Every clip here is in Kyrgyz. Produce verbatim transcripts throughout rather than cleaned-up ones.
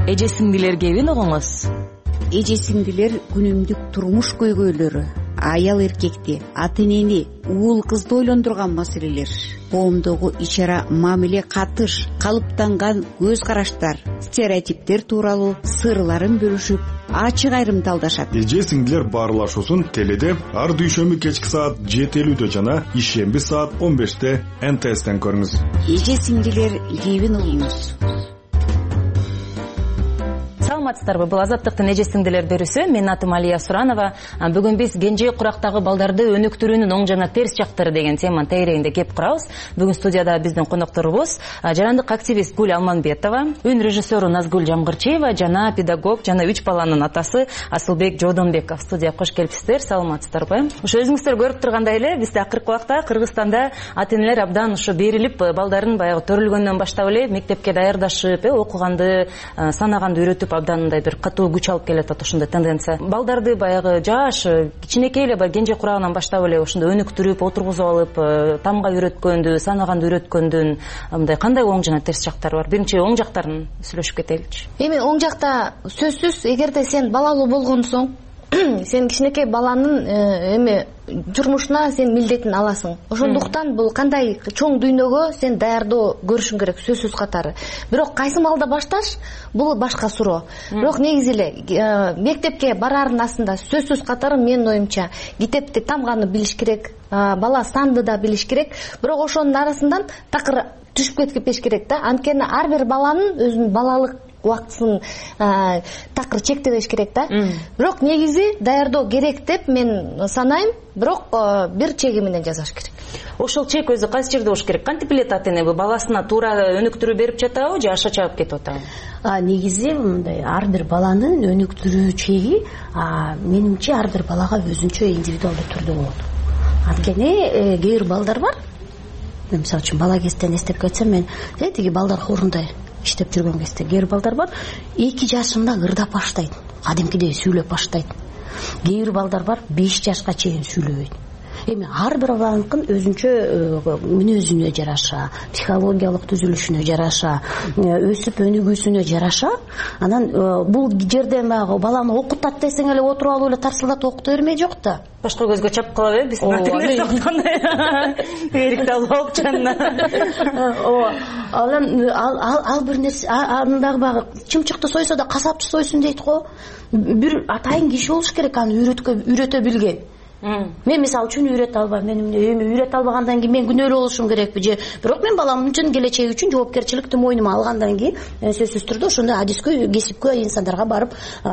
Эже сиңдилер кебин угуңуз. Эже сиңдилер күнүмдүк турмуш көйгөйлөрү, аял эркекти, ата энени, уул кызды ойлондурган маселелер, коомдогу ич-ара мамиле, катыш, калыптанган көз караштар, стереотиптер тууралуу сырларын бөлүшүп, ачык айрымдалдашат. Эже сиңдилер баарлашуусун теледе ар дүйшөмбү кечки саат жети элүүдө жана ишемби саат он беште эн тэ эстен көрүңүз. Эже сиңдилер кебин угуңуз. Саламатсыздарбы? Бул Азаттыктын эже сиңдилер берүүсү. Менин атым Алия Суранова. Бүгүн биз кенже курактагы балдарды өнүктүрүүнүн оң жана терс жактары деген теманын тегерегинде кеп курабыз. Бүгүн студияда биздин конокторубуз жарандык активист Гүл Алманбетова, үн режиссеру Назгүл Жамгырчиева жана педагог жана үч баланын атасы Асылбек Жодонбеков. Студияга кош келипсиздер. Саламатсыздарбы? Ошо өзүңүздөр көрүп тургандай эле, бизде акыркы убакта Кыргызстанда ата энелер абдан ошо берилип, балдарын баягы төрөлгөндөн баштап эле мектепке даярдашып, окуганды, санаганды үйрөтүп абдан мындай бир катуу күч алып келатат ошондой тенденция. Балдарды баягы жаш, кичинекей эле баягы кенже курагынан баштап эле ошондой өнүктүрүп, отургузуп алып, тамга үйрөткөндү, санаганды үйрөткөндүн мындай кандай оң жана терс жактары бар? Биринчи оң жактарын сүйлөшүп кетеличи. Эми оң жакта сөзсүз, эгерде сен балалуу болгонсоң, сен кичинекей баланын эми журмушуна сен милдетин аласың. Ошондуктан бул кандай чоң дүйнөгө сен даярдоо көрүшүң керек сөзсүз катары. Бирок кайсы маалда башташ, бул башка суроо. Бирок негизи эле мектепке бараардын астында сөзсүз катары менин оюмча китепти, тамганы билиш керек, бала санды да билиш керек. Бирок ошонун арасынан такыр түшүп кетпеш керек да. Анткени ар бир баланын өзүнүн балалык убактысын такыр чектебеш керек да. Бирок негизи даярдоо керек деп мен санайм. Бирок бир чеги менен жасаш керек. Ошол чек өзү кайсы жерде болуш керек? Кантип билет ата эне баласына туура өнүктүрүү берип жатабы же аша чабып кетип атабы? А негизи мындай ар бир баланын өнүктүрүү чеги менимче ар бир балага өзүнчө индивидуалдуу түрдө болот. Анткени кээ бир балдар бар. Мисалы үчүн бала кезден эстеп кетсем, мен тиги балдар хорунда иштеп жүргөн кезде кээ бир балдар бар, эки жашында ырдап баштайт, кадимкидей сүйлөп баштайт. Кээ бир балдар бар, беш жашка чейин сүйлөбөйт. Эми ар бир баланын өзүнчө мүнөзүнө жараша, психологиялык түзүлүшүнө жараша, өсүп өнүгүүсүнө жараша, анан бул жерде баланы окутат десең эле отуруп алып эле тарсылдатып окута бермей жок да. Башка көзгө чапып кала бер, биздин ата-энелер окуткандай. Эрикти алып алып жанына. Ооба. Анан ал бир нерсе, андагы багы чымчыкты сойсо да касапчы сойсун дейт го. Бир атайын киши болуш керек аны үйрөтө билген. Мен мисалы үчүн үйрөтө албайм. Мен эми үйрөтө албагандан кийин мен күнөөлүү болушум керекпи же? Бирок мен балам үчүн келечеги үчүн жоопкерчиликти мойнума алгандан кийин сөзсүз түрдө ошондой адискө, кесипкө инсандарга барып,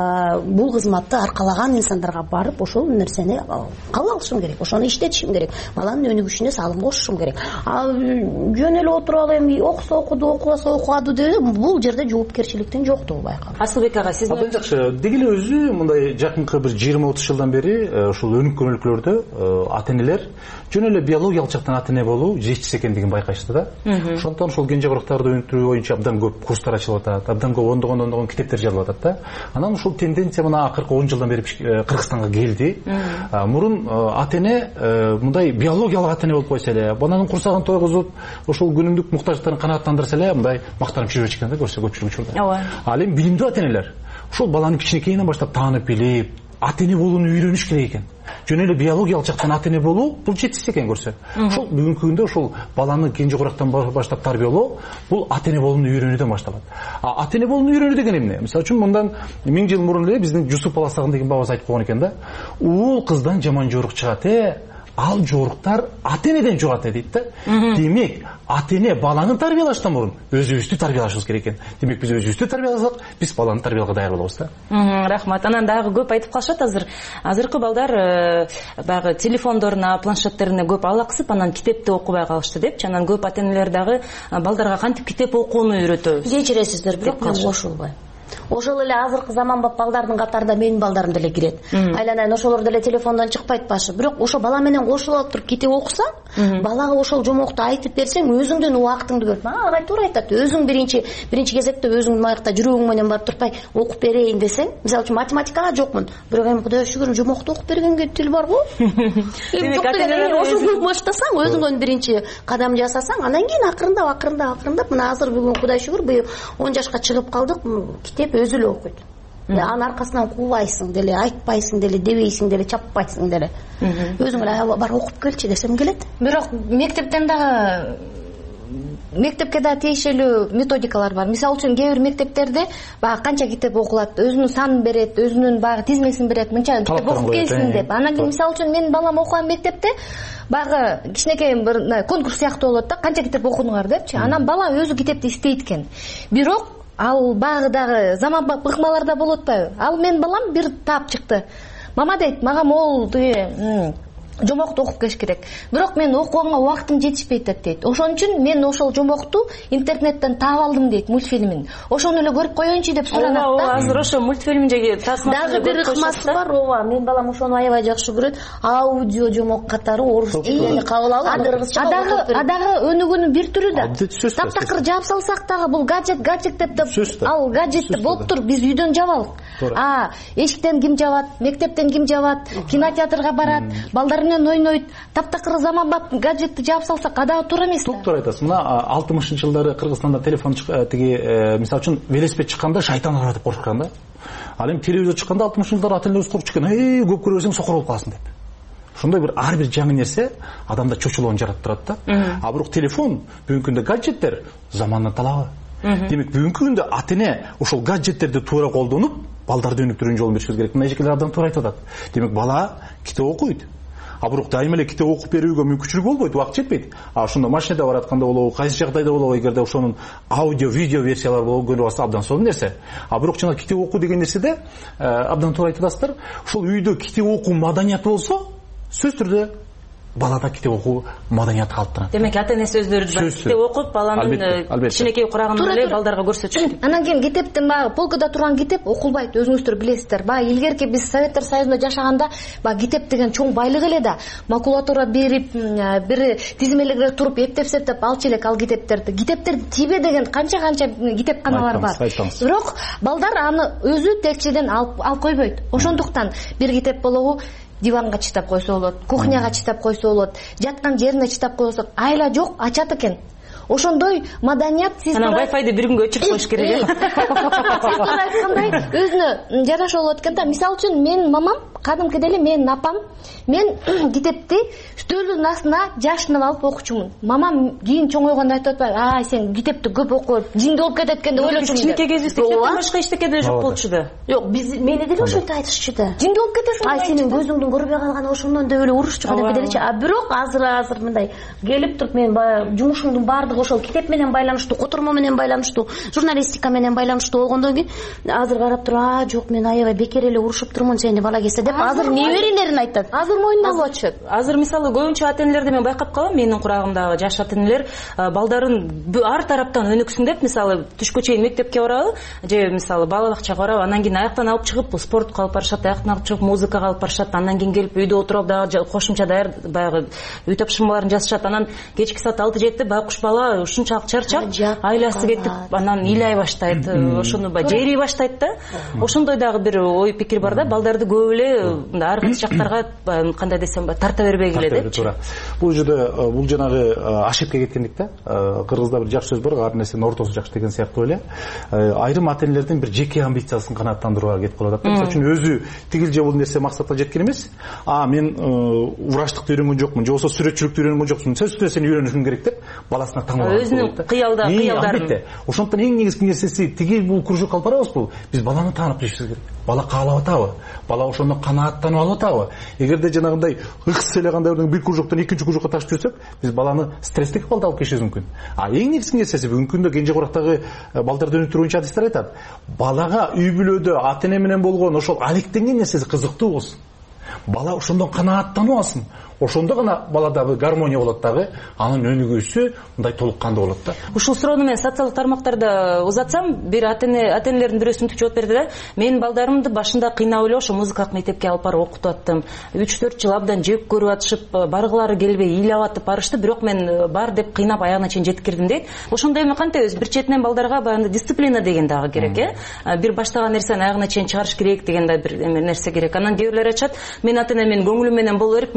бул кызматты аркалаган инсандарга барып, ошол нерсени кабыл алышым керек. Ошону иштетишим керек. Баланын өнүгүшүнө салым кошушум керек. А жөн эле отуруп алып эми окуса окуду, окубаса окуаду деп, бул жерде жоопкерчиликтин жоктугу байкалат. Асылбек ага, сиз абдан жакшы. Деги эле өзү мындай жакынкы бир жыйырма отуз жылдан бери ушул өнүккөн өлкөлөрдө ата энелер жөн эле биологиялык жактан ата эне болуу жетишсиз экендигин байкашты да. Ошондон ушул кенже курактарды өнүктүрүү боюнча абдан көп курстар ачылып атат, абдан көп ондогон ондогон китептер жазылып атат да. Анан ушул тенденция мына акыркы он жылдан бери Кыргызстанга келди. Мурун ата эне мындай биологиялык ата эне болуп койсо эле, баланын курсагын тойгузуп, ушул күнүмдүк муктаждыктарын канааттандырса эле, мындай мактанып жүрүп экен да, көрсө көпчүлүк учурда. Ооба. Ал эми билимдүү ата энелер ушул баланы кичинекейинен баштап таанып билип, ата эне болууну үйрөнүш керек экен. Жөн эле биологиялык жактан ата эне болуу бул жетишсиз экен көрсө. Ошол бүгүнкү күндө ушул баланы кенже курактан баштап тарбиялоо бул ата эне болууну үйрөнүүдөн башталат. А ата эне болууну үйрөнүү деген эмне? Мисалы үчүн мындан миң жыл мурун эле биздин Жусуп Баласагын деген бабабыз айтып койгон экен да. Уул кыздан жаман жорук чыгат, э, ал жоруктар ата энеден жугат дейт да. Демек, ата эне баланы тарбиялаштан мурун өзүбүздү тарбиялашыбыз керек экен. Демек, биз өзүбүздү тарбияласак, биз баланы тарбиялоого даяр болобуз да. Рахмат. Анан дагы көп айтып калышат азыр. Азыркы балдар баягы телефондоруна, планшеттерине көп алаксып, анан китепти окубай калышты депчи. Анан көп ата энелер дагы балдарга кантип китеп окууну үйрөтөбүз. Кечиресиздер, бирок мен кошулбайм. Ошол эле азыркы заманбап балдардын катарында менин балдарым деле кирет. Айланайын ошолор деле телефондон чыкпайт башы. Бирок ошо бала менен кошулуп алып туруп китеп окусаң, балага ошол жомокту айтып берсең, өзүңдүн убактыңды көрүп, ага туура айтат. Өзүң биринчи биринчи кезекте өзүңдүн маякта жүрөгүң менен барып турпай окуп берейин десең, мисалы үчүн математикага жокмун. Бирок эми Кудайга шүгүр жомокту окуп бергенге тил бар го. Эми жок деген ошону баштасаң, өзүңдөн биринчи кадам жасасаң, анан кийин акырындап, акырындап, акырындап, мына азыр бүгүн Кудай шүгүр быйыл он жашка чыгып калдык. Китеп өзү эле окуйт. Анын аркасынан куулайсың деле, айтпайсың деле, дебейсиң деле, чаппайсың деле. Өзүң эле бар окуп келчи десем келет. Бирок мектептен дагы мектепке да тиешелүү методикалар бар. Мисалы үчүн кээ бир мектептерде баягы канча китеп окулат, өзүнүн санын берет, өзүнүн баягы тизмесин берет, мынча китеп окуп келсин деп. Анан кийин мисалы үчүн менин балам окуган мектепте баягы кичинекей бир конкурс сыяктуу болот да, канча китеп окудуңар депчи. Анан бала өзү китепти издейт экен. Бирок ал баягыдагы заманбап ыкмаларда болуп атпайбы? Ал менин балам бир таап чыкты. Мама дейт, мага могул тиги жомокту окуп келиш керек. Бирок мен окуганга убактым жетишпейт дейт. Ошон үчүн мен ошол жомокту интернеттен таап алдым дейт, мультфильмин. Ошону эле көрүп коеюнчу деп суранат да. Азыр ошо мультфильм жеги тасмасы дагы бир ыкмасы бар. Ооба, менин балам ошону аябай жакшы көрөт. Аудио жомок катары орус тилинде кабыл алып, кыргызча. Адагы адагы өнүгүүнүн бир түрү да. Таптакыр жаап салсак дагы бул гаджет, гаджет деп деп ал гаджет болуптур, биз үйдөн жабалык. А, эшиктен ким жабат, мектептен ким жабат, кинотеатрга барат, балдар менен ойнойт. Таптакыр заманбап гаджетти жаап салсак адагы туура эмес да. Туура айтасыз. Мына алтымышынчы жылдары Кыргызстанда телефон тиги мисалы үчүн велосипед чыкканда шайтан ара деп коркушкан да. Ал эми телевизор чыкканда алтымышынчы жылдары ата энелерибиз коркуп чыккан. Эй, көп көрө берсең сокор болуп каласың деп. Ошондой бир ар бир жаңы нерсе адамда чочулоон жараттырат да. А бирок телефон, бүгүнкү күндө гаджеттер замандын талабы. Демек бүгүнкү күндө ата эне ошол гаджеттерди туура колдонуп, балдарды өнүктүрүүнүн жолун беришибиз керек. Мына эжекелер абдан туура айтып атат. Демек бала китеп окуйт. А бирок дайыма эле китеп окуп берүүгө мүмкүнчүлүк болбойт, убакыт жетпейт. А ошондо машинада баратканда болобу, кайсы жагдайда болобу, эгерде ошонун аудио, видео версиялары болуп көрүп алса абдан сонун нерсе. А бирок жана китеп окуу деген нерседе абдан туура айтып атасыздар. Ошол үйдө китеп окуу маданияты болсо, сөзсүз түрдө балада китеп окуу маданияты калыптырат. Демек ата энеси өздөрү китеп окуп, баланын кичинекей курагында эле балдарга көрсөтүш керек. Анан кийин китептин баягы полкада турган китеп окулбайт, өзүңүздөр билесиздер. Баягы илгерки биз Советтер Союзунда жашаганда баягы китеп деген чоң байлык эле да. Макулатура берип, бир тизмелегире туруп эптеп-септеп алчу элек ал китептерди. Китептер тибе деген канча-канча китепканалар бар. Бирок балдар аны өзү текчеден алып койбойт. Ошондуктан бир китеп болобу диванга читап койсо болот, кухняга читап койсо болот, жаткан жерине читап койсок, айла жок, ачат экен. Ошондой маданият сиз анан Wi-Fi-ди бир күнгө өчүрүп коюш керек э. Сиз туура айткандай өзүнө жараша болот экен да. Мисалы үчүн менин мамам, кадимки деле менин апам, мен китепти стөлдүн астына жашынып алып окучумун. Мамам кийин чоңойгондо айтып атпайбы, "Ай, сен китепти көп окуп, жинди болуп кетет экен" деп ойлочумун. Кичинекей кезибизде китептен башка эчтеке деле жок болчу да. Жок, биз мени деле ошентип айтышчу да. Жинди болуп кетесиң. Ай, сенин көзүңдүн көрбөй калганы ошондон деп эле урушчу деп делечи. А бирок азыр азыр мындай келип туруп мен баягы жумушумдун баардыгы ошол китеп менен байланыштуу, котормо менен байланыштуу, журналистика менен байланыштуу болгондон кийин азыр карап туруп, "А, жок, мен аябай бекер эле урушуп турмун сени бала кезде" деп азыр неберелерин айтат. Азыр моюнда болуп атышат. Азыр мисалы көбүнчө ата энелерди мен байкап калам, менин курагымдагы жаш ата энелер балдарын ар тараптан өнүксүн деп, мисалы түшкө чейин мектепке барабы, же мисалы бала бакчага барабы, анан кийин аяктан алып чыгып спортко алып барышат, аяктан алып чыгып музыкага алып барышат, анан кийин келип үйдө отуруп дагы кошумча даяр баягы үй тапшырмаларын жазышат. Анан кечки саат алты жетиде байкуш бала ушунчалык чарчап, айласы кетип, анан ыйлай баштайт, ошону жери баштайт да. Ошондой дагы бир ой пикир бар да, балдарды көп эле ар кайсы жактарга кандай десем тарта бербей келет. Туура. Бул жерде бул жанагы ашепке кеткендик да. Кыргызда бир жакшы сөз бар, ар нерсенин ортосу жакшы деген сыяктуу эле. Айрым ата энелердин бир жеке амбициясын канааттандырууга кетип калат. Мисалы үчүн өзү тигил же бул нерсе максатка жеткен эмес. А мен врачтыкты үйрөнгөн жокмун, же болбосо сүрөтчүлүктү үйрөнгөн жокмун. Сөзсүз түрдө сен үйрөнүшүң керек деп баласына таңдалат. Өзүнүн кыялда кыялдарын. Ошондуктан эң негизги нерсеси тиги бул кружок алып барабызбы? Биз баланы таанып билишибиз керек. Бала каалап атабы? Бала ошондон канааттанып алып атабы? Эгерде жанагындай ыкс эле кандайдыр бир кружоктон экинчи кружокко ташып жүрсөк, биз баланы стресстик балда алып келишибиз мүмкүн. А эң негизги нерсеси бүгүнкү күндө кенже курактагы балдарды өнүктүрүүчү адистер айтат. Балага үй бүлөдө ата эне менен болгон ошол алектенген нерсеси кызыктуу болсун. Бала ошондон канааттанып алсын. Ошондо гана балада бир гармония болот дагы, анын өнүгүүсү мындай толук кандуу болот да. Ушул суроону мен социалдык тармактарда узатсам, бир ата эне ата энелердин бирөөсү мынтип жооп берди да. Менин балдарымды башында кыйнап эле ошо музыкалык мектепке алып барып окутуп аттым. үч төрт жыл абдан жек көрүп атышып, баргылары келбей ыйлап атып барышты, бирок мен бар деп кыйнап аягына чейин жеткирдим дейт. Ошондой эми кантебиз? Бир четинен балдарга баягы дисциплина деген дагы керек, э? Бир баштаган нерсени аягына чейин чыгарыш керек деген да бир нерсе керек. Анан кээ бирлер айтышат, мен ата эне менин көңүлүм менен боло берип, мен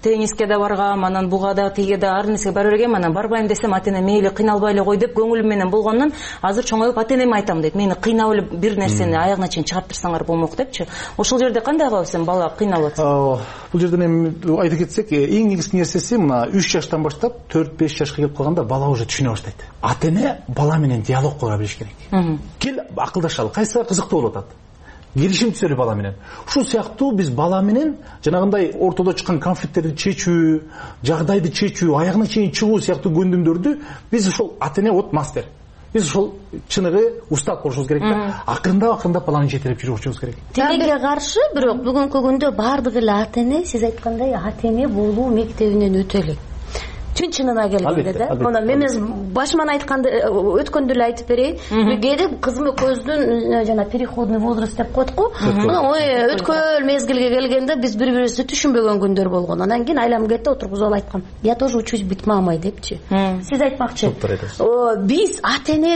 тенниске да баргам, анан буга да, тиге да, ар нерсеге бара бергем, анан барбайм десем ата эне мейли кыйналбай эле кой деп көңүлүм менен болгондон азыр чоңоюп ата энеме айтам дейт. Мени кыйнап эле бир нерсени аягына чейин чыгарып турсаңар болмок депчи. Ошол жерде кандай кылабыз, сен бала кыйналып атса? Бул жерден эми айта кетсек, эң негизги нерсеси мына үч жаштан баштап төрт беш жашка келип калганда бала уже түшүнө баштайт. Ата эне бала менен диалог кыла билиш керек. Кел акылдашалы, кайсы кызыктуу болуп атат. Келишим түсөлү бала менен. Ушул сыяктуу биз бала менен жанагындай ортодо чыккан конфликттерди чечүү, жагдайды чечүү, аягына чейин чыгуу сыяктуу көндүмдөрдү биз ушул ата эне вот мастер. Биз ушул чыныгы устат болушубуз керек да. Акырындап акырындап баланы жетелеп жүрүшүбүз керек. Тилеге каршы, бирок бүгүнкү күндө бардык эле ата эне, сиз айткандай ата эне болуу мектебинен өтө элек. Чын чынына келгенде да. Мына мен башыман айтканды өткөндө эле айтып берейин. Кээде кызым көздүн жана переходный возраст деп коет го. Ой, өткөл мезгилге келгенде биз бири-бирибизди түшүнбөгөн күндөр болгон. Анан кийин айлам кетти, отургузуп алып айткам. Я тоже учусь быть мамой депчи. Сиз айтмакчы. Биз ата эне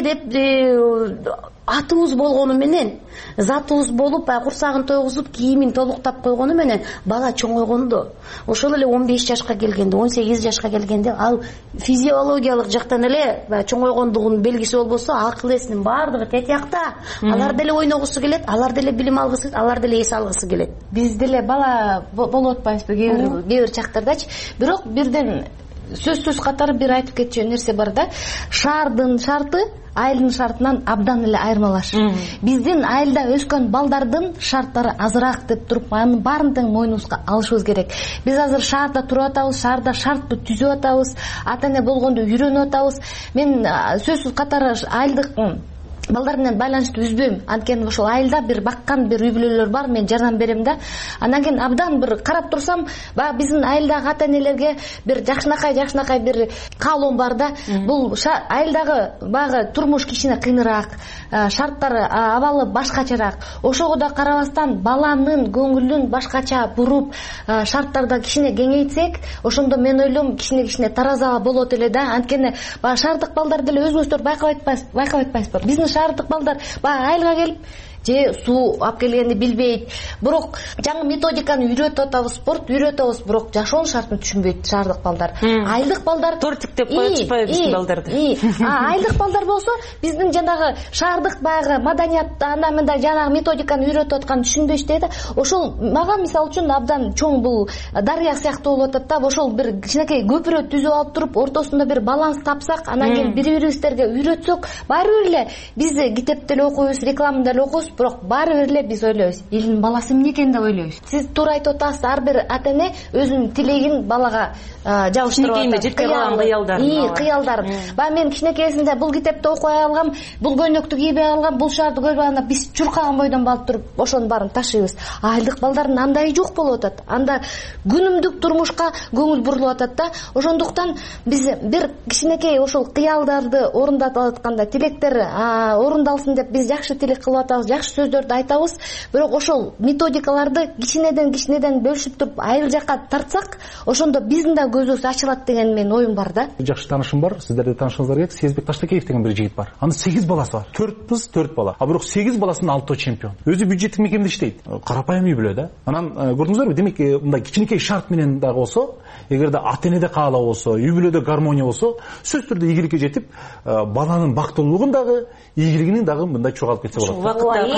деп атыбыз болгону менен, затыбыз болуп, курсагын тойгузуп, кийимин толуктап койгону менен бала чоңойгондо, ошол эле он беш жашка келгенде, он сегиз жашка келгенде ал физиологиялык жактан эле чоңойгондугунун белгиси болбосо, акыл эсинин баардыгы тетиякта. Алар деле ойногусу келет, алар деле билим алгысы, алар деле эс алгысы келет. Биз деле бала болуп атпайбызбы кээ бир чактардачы. Бирок бирден сөзсүз катары бир айтып кетчү нерсе бар да. Шаардын шарты айылдын шартынан абдан эле айырмалашыр. Биздин айылда өскөн балдардын шарттары азыраак деп туруп, анын баарын тең мойнубузга алышыбыз керек. Биз азыр шаарда туруп атабыз, шаарда шартты түзүп атабыз, ата эне болгондо үйрөнүп атабыз. Мен сөзсүз катары айылдык балдар менен байланышты үзбөйм. Анткени ошол айылда бир баккан бир үй бүлөлөр бар, мен жардам берем да. Анан кийин абдан бир карап турсам, баягы биздин айылдагы ата энелерге бир жакшынакай жакшынакай бир каалоом бар да. Бул айылдагы баягы турмуш кичине кыйыныраак, шарттары абалы башкачараак. Ошого да карабастан баланын көңүлүн башкача буруп, шарттарды кичине кеңейтсек, ошондо мен ойлойм кичине-кичине тараза болот эле да. Анткени баягы шаардык балдар деле өзүңүздөр байкап атпайсызбы? Биздин шаардык балдар баягы айылга келип же суу алып келгенди билбейт. Бирок жаңы методиканы үйрөтүп атабыз, спорт үйрөтүп атабыз, бирок жашоонун шартын түшүнбөйт шаардык балдар. Айылдык балдар тортик деп коюп атышпайбы биздин балдарды. Айылдык балдар болсо биздин жанагы шаардык баягы маданият анда мында жанагы методиканы үйрөтүп атканын түшүнбөйт да. Ошол мага мисалы үчүн абдан чоң бул дарыя сыяктуу болуп атат да. Ошол бир кичинекей көпүрө түзүп алып туруп, ортосунда бир баланс тапсак, анан кийин бири-бирибизге үйрөтсөк, баары бир эле биз китепте эле окуйбуз, рекламада эле окуйбуз, бирок баары бир эле биз ойлойбуз, элдин баласы эмне экен деп ойлойбуз. Сиз туура айтып атасыз, ар бир ата эне өзүнүн тилегин балага жабыштырып атат. Жеткире калган кыялдарын. И, кыялдарын. Баягы мен кичинекейсинде бул китепти окуй алгам, бул көйнөктү кийбей алгам, бул шаарды көрбөй алгам, биз чуркаган бойдон балып туруп, ошонун баарын ташыйбыз. Айылдык балдардын андай жок болуп атат. Анда күнүмдүк турмушка көңүл бурулуп атат да. Ошондуктан биз бир кичинекей ошол кыялдарды орундатып атканда, тилектер орундалсын деп биз жакшы тилек кылып атабыз, жакшы сөздөрдү айтабыз, бирок ошол методикаларды кичинеден кичинеден бөлүшүп туруп айыл жакка тартсак, ошондо биздин да көзүбүз ачылат деген менин оюм бар да. Жакшы таанышым бар, сиздерде таанышыңыздар керек. Сезбек Таштакеев деген бир жигит бар. Анын сегиз баласы бар. төрт кыз, төрт бала. А бирок сегиз баласынын алтоо чемпион. Өзү бюджеттик мекемеде иштейт. Карапайым үй бүлө да. Анан көрдүңүздөрбү? Демек, мындай кичинекей шарт менен дагы болсо, эгерде ата эне да каалоо болсо, үй бүлөдө гармония болсо, сөзсүз түрдө ийгиликке жетип, баланын бактылуулугун дагы, ийгилигинин дагы мындай чогалып кетсе болот.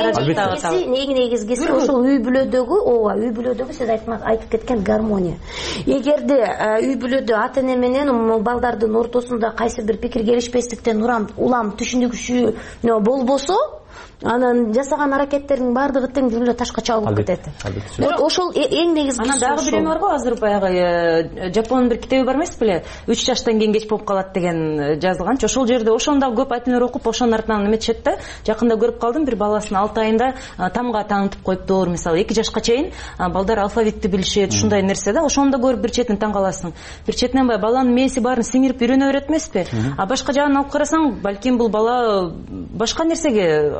Эң негизгиси ошол үй бүлөдөгү, ооба, үй бүлөдөгү сиз айтып кеткен гармония. Эгерде үй бүлөдө ата эне менен балдардын ортосунда кайсы бир пикир келишпестиктен улам түшүнүксүү болбосо, анан жасаган аракеттердин баардыгы тең эле ташка чабылып кетет. Ошол эң негизгиси. Анан дагы бир эме бар го, азыр баягы Жапондун бир китеби бар эмеспи беле? үч жаштан кийин кеч болуп калат деген жазылганчы. Ошол жерде ошону да көп ата энелер окуп, ошонун артынан эметишет да. Жакында көрүп калдым, бир баласын алты айында тамга таанытып коюптур. Мисалы эки жашка чейин балдар алфавитти билишет, ушундай нерсе да. Ошону да көрүп бир четинен таң каласың. Бир четинен баягы баланын мээси баарын сиңирип үйрөнө берет эмеспи? А башка жагын алып карасаң, балким бул бала башка нерсеге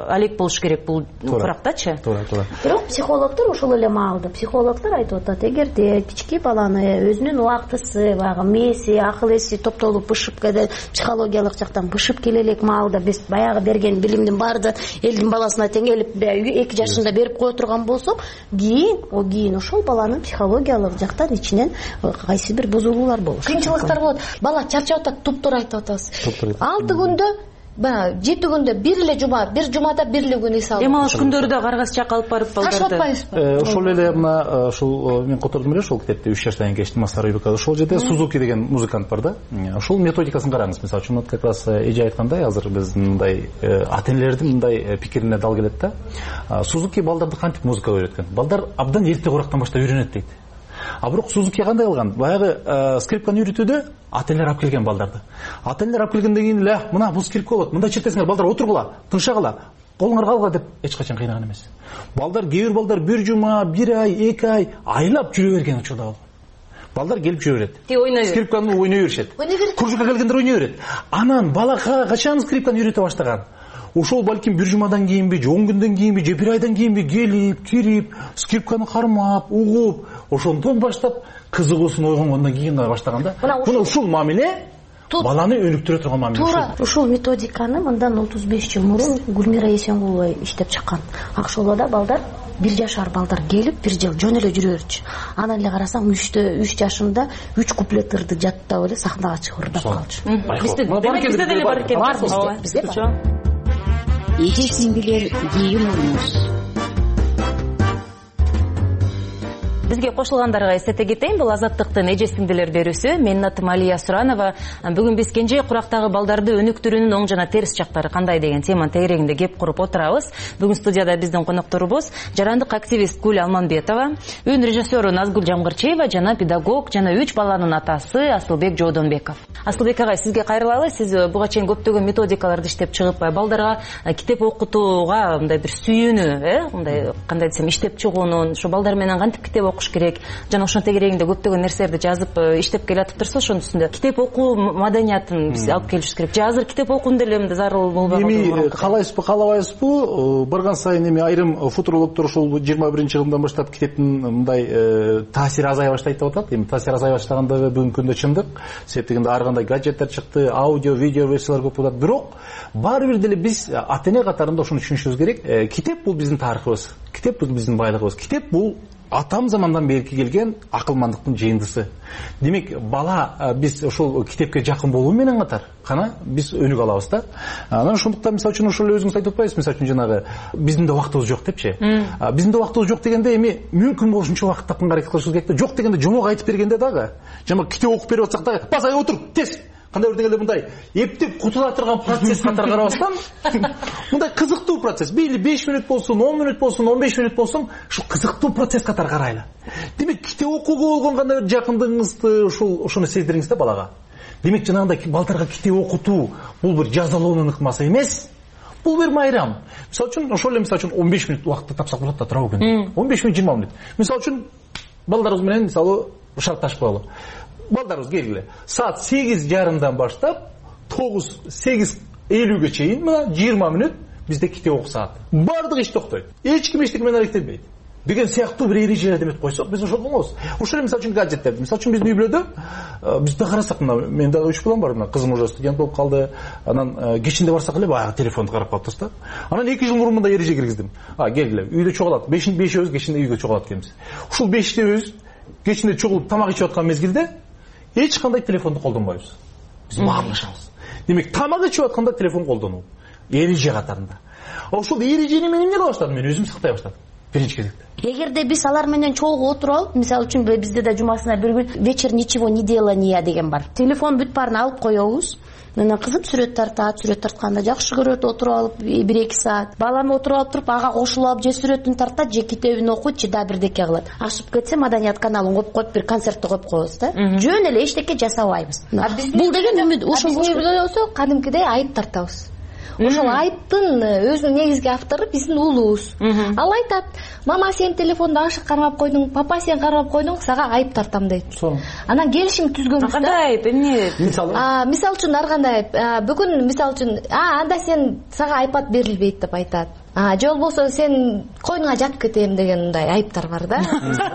алек болуш керек бул курактачы. Туура, туура. Бирок психологдор ошол эле маалда психологдор айтып атат, эгерде кички баланы өзүнүн убактысы, баягы мээси, акыл эси топтолуп бышып келе, психологиялык жактан бышып келе элек маалда биз баягы берген билимдин баардыгы элдин баласына тең элип эки жашында берип кое турган болсок, кийин о кийин ошол баланын психологиялык жактан ичинен кайсы бир бузулуулар болот. Кыйынчылыктар болот. Бала чарчап атат, туптуура айтып атабыз. алты күндө баягы жети күндө бир эле жума, бир жумада бир эле күн эс алып. Эми алыш күндөрдө каргас чак алып барып балдарды. Ташлатпайбызбы? Ошол эле мына ушул мен котордум эле ошол китепте үч жаштан кийин мастар уйбука. Ошол жерде Сузуки деген музыкант бар да. Ошол методикасын караңыз. Мисалы үчүн как раз эже айткандай, азыр биз мындай ата-энелердин мындай пикирине дал келет да. Сузуки балдарды кантип музыка үйрөткөн? Балдар абдан эрте курактан баштап үйрөнөт дейт. А бирок Сузуки кандай кылган? Баягы скрипканы үйрөтүүдө ата-энелер алып келген балдарды. Ата-энелер алып келгенден кийин эле мына бул скрипка болот. Мындай чертесиңер, балдар отургула, тыншагыла, колуңарга алгыла деп эч качан кыйнаган эмес. Балдар кээ бир балдар бир жума, бир ай, эки ай айлап жүрө берген учурда болгон. Балдар келип жүрө берет. Ти ойной берет. Скрипканы ойной беришет. Кружокко келгендер ойной берет. Анан бала качан скрипканы үйрөтө баштаган? Ошол балким бир жумадан кийинби, же он күндөн кийинби, же бир айдан кийинби келип, кирип, скрипканы кармап, угуп, ошондон баштап кызыгуусун ойгонгондон кийин баштаганда, мына ушул мамиле баланы өнүктүрө турган мамиле. Туура, ушул методиканы мындан отуз беш жыл мурун Гүлмира Эсенгулова иштеп чыккан. Ошолда балдар бир жашар балдар келип бир жыл жөн эле жүрө берчү. Анан эле карасаң үчтө үч жашында үч куплет ырды жаттап эле сахнага чыгып ырдап калчу. Бизде бизде деле бар экен. Бар бизде. Эже сиңдилер, кийим урмуз. Бизге кошулгандарга эстете кетейин, бул Азаттыктын эже сиңдилер берүүсү. Менин атым Алия Суранова. Бүгүн биз кенже курактагы балдарды өнүктүрүүнүн оң жана терс жактары кандай деген теманын тегерегинде кеп куруп отурабыз. Бүгүн студияда биздин конокторубуз жарандык активист Гүл Алманбетова, үн режиссеру Назгүл Жамгырчиева жана педагог жана үч баланын атасы Асылбек Жоодонбеков. Асылбек агай, сизге кайрылалы. Сиз буга чейин көптөгөн методикаларды иштеп чыгып, балдарга китеп окутууга мындай бир сүйүүнү, э, мындай кандай десем, иштеп чыгуунун, ошо балдар менен кантип китеп окуш керек, жана ошонун тегерегинде көптөгөн нерселерди жазып иштеп келатыптырсыз. Ошонун үстүндө китеп окуу маданиятын биз алып келишибиз керек. Же азыр китеп окуун деле эмне зарыл болбой калды? Эми каалайсызбы, каалабайсызбы, барган сайын эми айрым футурологдор ошол жыйырма биринчи кылымдан баштап китептин мындай таасири азая баштайт деп атат. Эми таасир азая баштагандыгы бүгүнкү күндө чындык. Себеп дегенде ар кандай гаджеттер чыкты, аудио, видео версиялар көп болот. Бирок баары бир деле биз ата-эне катарында ошону түшүнүшүбүз керек. Китеп бул биздин тарыхыбыз. Китеп бул биздин байлыгыбыз. Китеп бул атам замандан берки келген акылмандыктын жыйындысы. Демек, бала биз ошол китепке жакын болуу менен катар кана биз өнүк алабыз да. Анан ошондуктан мисалы үчүн ошол өзүңүз айтып атпайсызбы, мисалы үчүн жанагы биздин да убактыбыз жок депчи. Биздин да убактыбыз жок дегенде эми мүмкүн болушунча убакыт тапканга аракет кылышыбыз керек да. Жок дегенде жомок айтып бергенде дагы, жана китеп окуп берип атсак дагы, баса отур, тез кандай бир дегенде мындай эптеп кутула турган процесс катары карабастан мындай кызыктуу процесс. Бейли беш мүнөт болсун, он мүнөт болсун, он беш мүнөт болсун, ушу кызыктуу процесс катары карайлы. Демек, китеп окууга болгон кандай бир жакындыгыңызды ушул ошону сездириңиз да балага. Демек, жанагындай балдарга китеп окутуу бул бир жазалоонун ыкмасы эмес. Бул бир майрам. Мисалы үчүн, ошол эле мисалы үчүн он беш мүнөт убакытты тапсак болот да, туурабы күн. он беш мүнөт, жыйырма мүнөт. Мисалы үчүн, балдарыбыз менен мисалы шартташып коелу. Балдарыбыз келгиле. Саат сегиз жарымдан баштап тогуз сегиз элүүгө чейин мына жыйырма мүнөт бизде китеп окуу сааты. Бардык иш токтойт. Эч ким эчтеке менен аракеттенбейт. Деген сыяктуу бир эрежелер демет койсок, биз ошол болобуз. Ошол эле мисалы үчүн гаджеттерди. Мисалы үчүн биздин үй бүлөдө бизде карасак, мына мен дагы үч балам бар, мына кызым уже студент болуп калды. Анан кечинде барсак эле баягы телефонду карап калыптырбыз да. Анан эки жыл мурун мындай эреже киргиздим. А, келгиле, үйдө чогулат. бешөөбүз кечинде үйгө чогулат экенбиз. Ушул бештөөбүз кечинде чогулуп тамак ичип аткан мезгилде эч кандай телефонду колдонбойбуз. Биз баарлашабыз. Демек, тамак ичип атканда телефон колдонуу эреже катарында. Ошол эрежени мен эмне кыла баштадым? Мен өзүм сактай баштадым. Биринчи кезекте. Эгерде биз алар менен чогуу отуруп алып, мисалы үчүн бизде да жумасына бир күн вечер ничего не делания деген бар. Телефон бүт баарын алып коебуз. Менен кызым сүрөт тартат, сүрөт тартканда жакшы көрөт, отуруп алып бир эки саат. Балам отуруп алып туруп, ага кошулуп алып же сүрөтүн тартат, же китебин окуйт, же да бирдеке кылат. Ашып кетсе, маданият каналын коюп коюп бир концертти коюп коебуз да. Жөн эле эчтеке жасабайбыз. Бул деген үмүт, ошол болсо кадимкидей айып тартабыз. ошол айыптын өзүнүн негизги автору биздин уулубуз. Ал айтат: мама сен телефондо ашык кармап койдуң, папа сен кармап койдуң, сага айып тартам дейт. Анан келишим түзгөнбүз. Кандай айып? Эмне? Мисалы мисалы үчүн ар кандай айып. Бүгүн мисалы үчүн а анда сен сага айпад берилбейт деп айтат. А же болбосо сен койнуңа жатып кетем деген мындай айыптар бар да.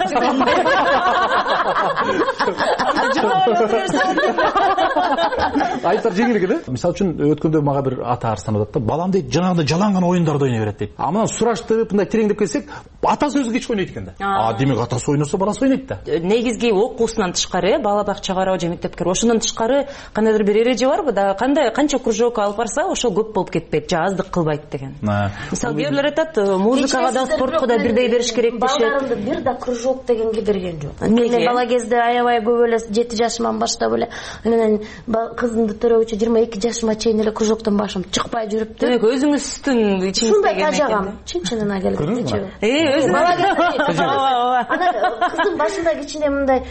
Айыптар жеңил экен, э? Мисалы үчүн өткөндө мага бир ата арстан атат да, балам дейт, жанагындай жалаң гана оюндарды ойной берет дейт. А мына сураштырып, мындай тереңдеп келсек, атасы өзү кечке ойнойт экен да. А демек атасы ойносо баласы ойнойт да. Негизги окуусунан тышкары, бала бакчага барабы же мектепке барабы, ошондон тышкары кандайдыр бир эреже барбы да, кандай канча кружок алып барса, ошол көп болуп кетпейт, же аздык кылбайт деген. Мисалы кээ бирлер айтат, музыкага да, спортко да бирдей бериш керек дешет. Балдарымды бир да кружок дегенге берген жок. Мен бала кезде аябай көп эле жети жашыман баштап эле, анан кызымды төрөгүчү жыйырма эки жашыма чейин эле кружоктон башым чыкпай жүрүптү. Демек өзүңүздүн ичиңиздеги экен. Чын-чынына келгенде. Э, өзү бала кезде. Анан кыздын башында кичине мындай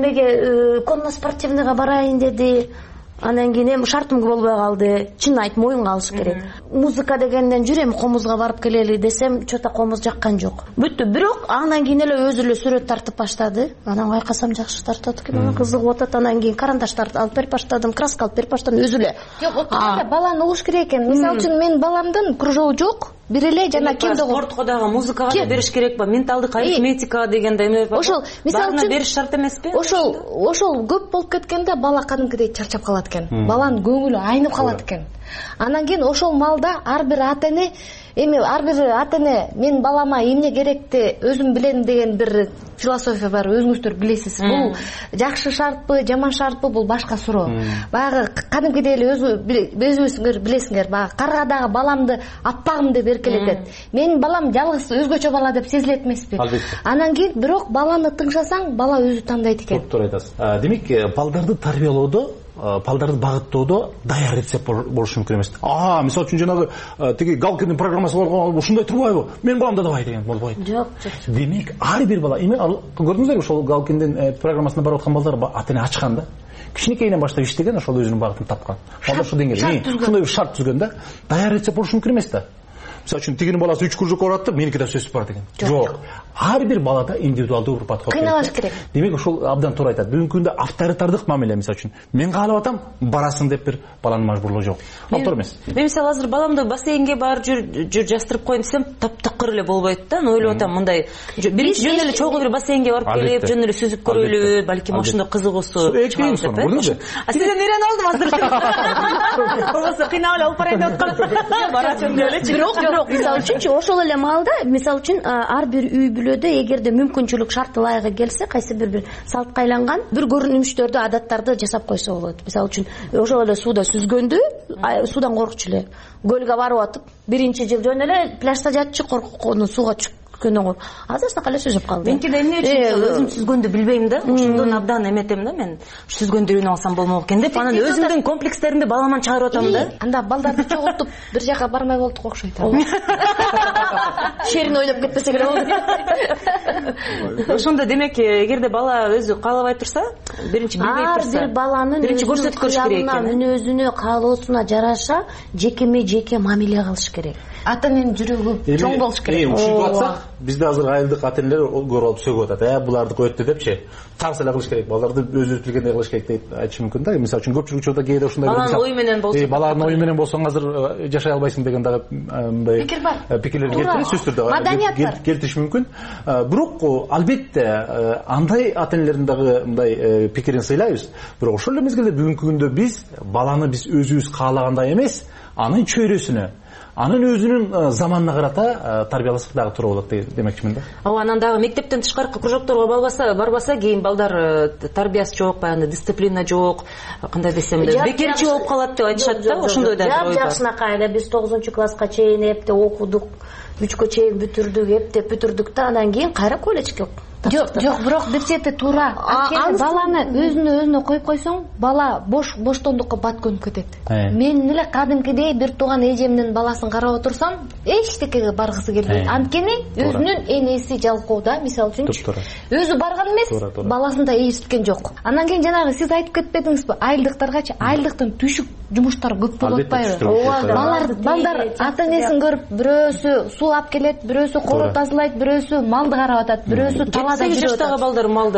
эмеге конно-спортивныйга барайын деди. Анан кийин эми шартым болбой калды. Чын айт, моюнга алыш керек. Музыка дегенден жүрөм, комузга барып келели десем, чота комуз жаккан жок. Бүттү. Бирок анан кийин эле өзү эле сүрөт тартып баштады. Анан байкасам жакшы тартат экен. Анан кызыгып атат. Анан кийин карандаштарды алып берип баштадым, краска алып берип баштадым өзү эле. Жок, отурганда баланы угуш керек экен. Мисалы үчүн менин баламдын кружогу жок. Бир эле жана кимдеги спортко дагы, музыкага да бериш керек ба? Менталдык арифметика дегенде эмне бар? Ошол мисалы үчүн бериш шарт эмеспи? Ошол ошол көп болуп кеткенде бала кадимкидей чарчап калат экен. Баланын көңүлү айнып калат экен. Анан кийин ошол маалда ар бир ата эне эми ар бир ата эне мен балама эмне керекти өзүм билем деген бир философия бар, өзүңүздөр билесиз. Бул жакшы шартпы, жаман шартпы, бул башка суроо. Баягы кадимкидей эле өзүңүздөр билесиңер, баягы каргадагы баламды аппагым деп эркелетет. Менин балам жалгыз өзгөчө бала деп сезилет эмеспи? Анан кийин бирок баланы тыңшасаң, бала өзү тандайт экен. Туура айтасыз. Демек, балдарды тарбиялоодо, балдарды багыттоодо даяр рецепт болушу мүмкүн эмес. А, мисалы үчүн жанагы тиги Галкиндин программасы болгон ушундай турбайбы? Мен баламда давай деген болбойт. Жок, жок. Демек, ар бир бала, эми көрдүңүздөрбү, ошол Галкиндин программасына барып аткан балдар ата эне ачкан да. Кичинекейинен баштап иштеген, ошол өзүнүн багытын тапкан. Балдар ошол деңгээлде, ушундай шарт түзгөн да. Даяр рецепт болушу мүмкүн эмес да. Мисалы үчүн тигинин баласы үч кружокко барат, меники да сөзсүз бар деген. Жок. Ар бир балада индивидуалдуу бир подход керек. Кыйналыш керек. Демек ошол абдан туура айтат. Бүгүнкү күндө авторитардык мамиле, мисалы үчүн мен каалап атам, барасың деп бир баланы мажбурлоо жок. Ал туура эмес. Мен мисалы азыр баламды бассейнге бар жүр, жүр жастырып коеюн десем, таптакыр эле болбойт да. Ойлоп атам, мындай биринчи жөн эле чогуу бир бассейнге барып келип, жөн эле сүзүп көрөлү, балким ошондой кызыгуусу чыгат деп. А сизден үйрөнүп алдым азыр. Болбосо кыйнап эле алып барайын деп аткан. Барасың деп элечи. Бирок, бирок мисалы үчүн ошол эле маалда, мисалы үчүн ар бир үй бүлөдө эгерде мүмкүнчүлүк шарты ылайыгы келсе, кайсы бир бир салтка айланган бир көрүнүштөрдү, адаттарды жасап койсо болот. Мисалы үчүн ошол эле сууда сүзгөндү, суудан коркчу эле. Көлгө барып атып, биринчи жыл жөн эле пляжда жатчы, корккону сууга чүк азыр сакале сүзүп калды. Меники да эмне үчүн өзүм сүзгөндү билбейм да. Ошондон абдан эметем да мен. Сүзгөндү үйрөнүп алсам болмок экен деп, анан өзүмдүн комплекстеримди баламан чыгарып атам да. Анда балдарды чогултуп бир жака бармай болдук окшойт. Шерин ойлоп кетпесе керек болду. Ошондо демек, эгерде бала өзү каалабай турса, биринчи билбей турса, ар бир баланын биринчи көрсөтүп көрүш керек экен. Мүнөзүнө, каалоосуна жараша жекеме жеке мамиле кылыш керек. Ата эненин жүрөгү чоң болуш керек. Ушинтип атсак, бизде азыр айылдык ата энелер көрүп алып сөгүп атат. Э, буларды коет депчи. Тарс эле кылыш керек. Балдарды өзү билгендей кылыш керек дейт айтышы мүмкүн да. Мисалы үчүн көпчүлүк учурда кээде ушундай баланын ою менен болсо, баланын ою менен болсоң азыр жашай албайсың деген дагы мындай пикир бар. Пикирлер келтирет, сөз түрдө маданият бар. Келтириш мүмкүн. Бирок албетте андай ата энелердин дагы мындай пикирин сыйлайбыз. Бирок ошол эле мезгилде бүгүнкү күндө биз баланы биз өзүбүз каалагандай эмес, анын чөйрөсүнө, анын өзүнүн заманына карата тарбияласак дагы туура болот демекчимин да. Ооба, анан дагы мектептен тышкаркы кружокторго барбаса, барбаса кийин балдар тарбиясы жок, баягы дисциплина жок, кандай десем да, бекерчи болуп калат деп айтышат да. Ошондой да ой бар. Жакшынакай эле биз тогузунчу класска чейин эптеп окудук, үчкө чейин бүтүрдүк, эптеп бүтүрдүк да, анан кийин кайра колледжге жок жок бирок бир чети туура. Анткени баланы өзүнө өзүнө коюп койсоң, бала бош боштондукка бат көнүп кетет. Мен эле кадимкидей бир тууган эжемдин баласын карап отурсам, эчтекеге баргысы келбейт. Анткени өзүнүн энеси жалкоо да, мисалы үчүнчү. Өзү барган эмес, баласын да ээрчиткен жок. Анан кийин жанагы сиз айтып кетпедиңизби, айылдыктаргачы айылдыктын түшүк жумуштар көп болуп атпайбы? Балдар балдар ата-энесин көрүп, бирөөсү суу алып келет, бирөөсү коро тазалайт, бирөөсү малды карап атат, бирөөсү талаада жүрөт. жаштагы балдар малды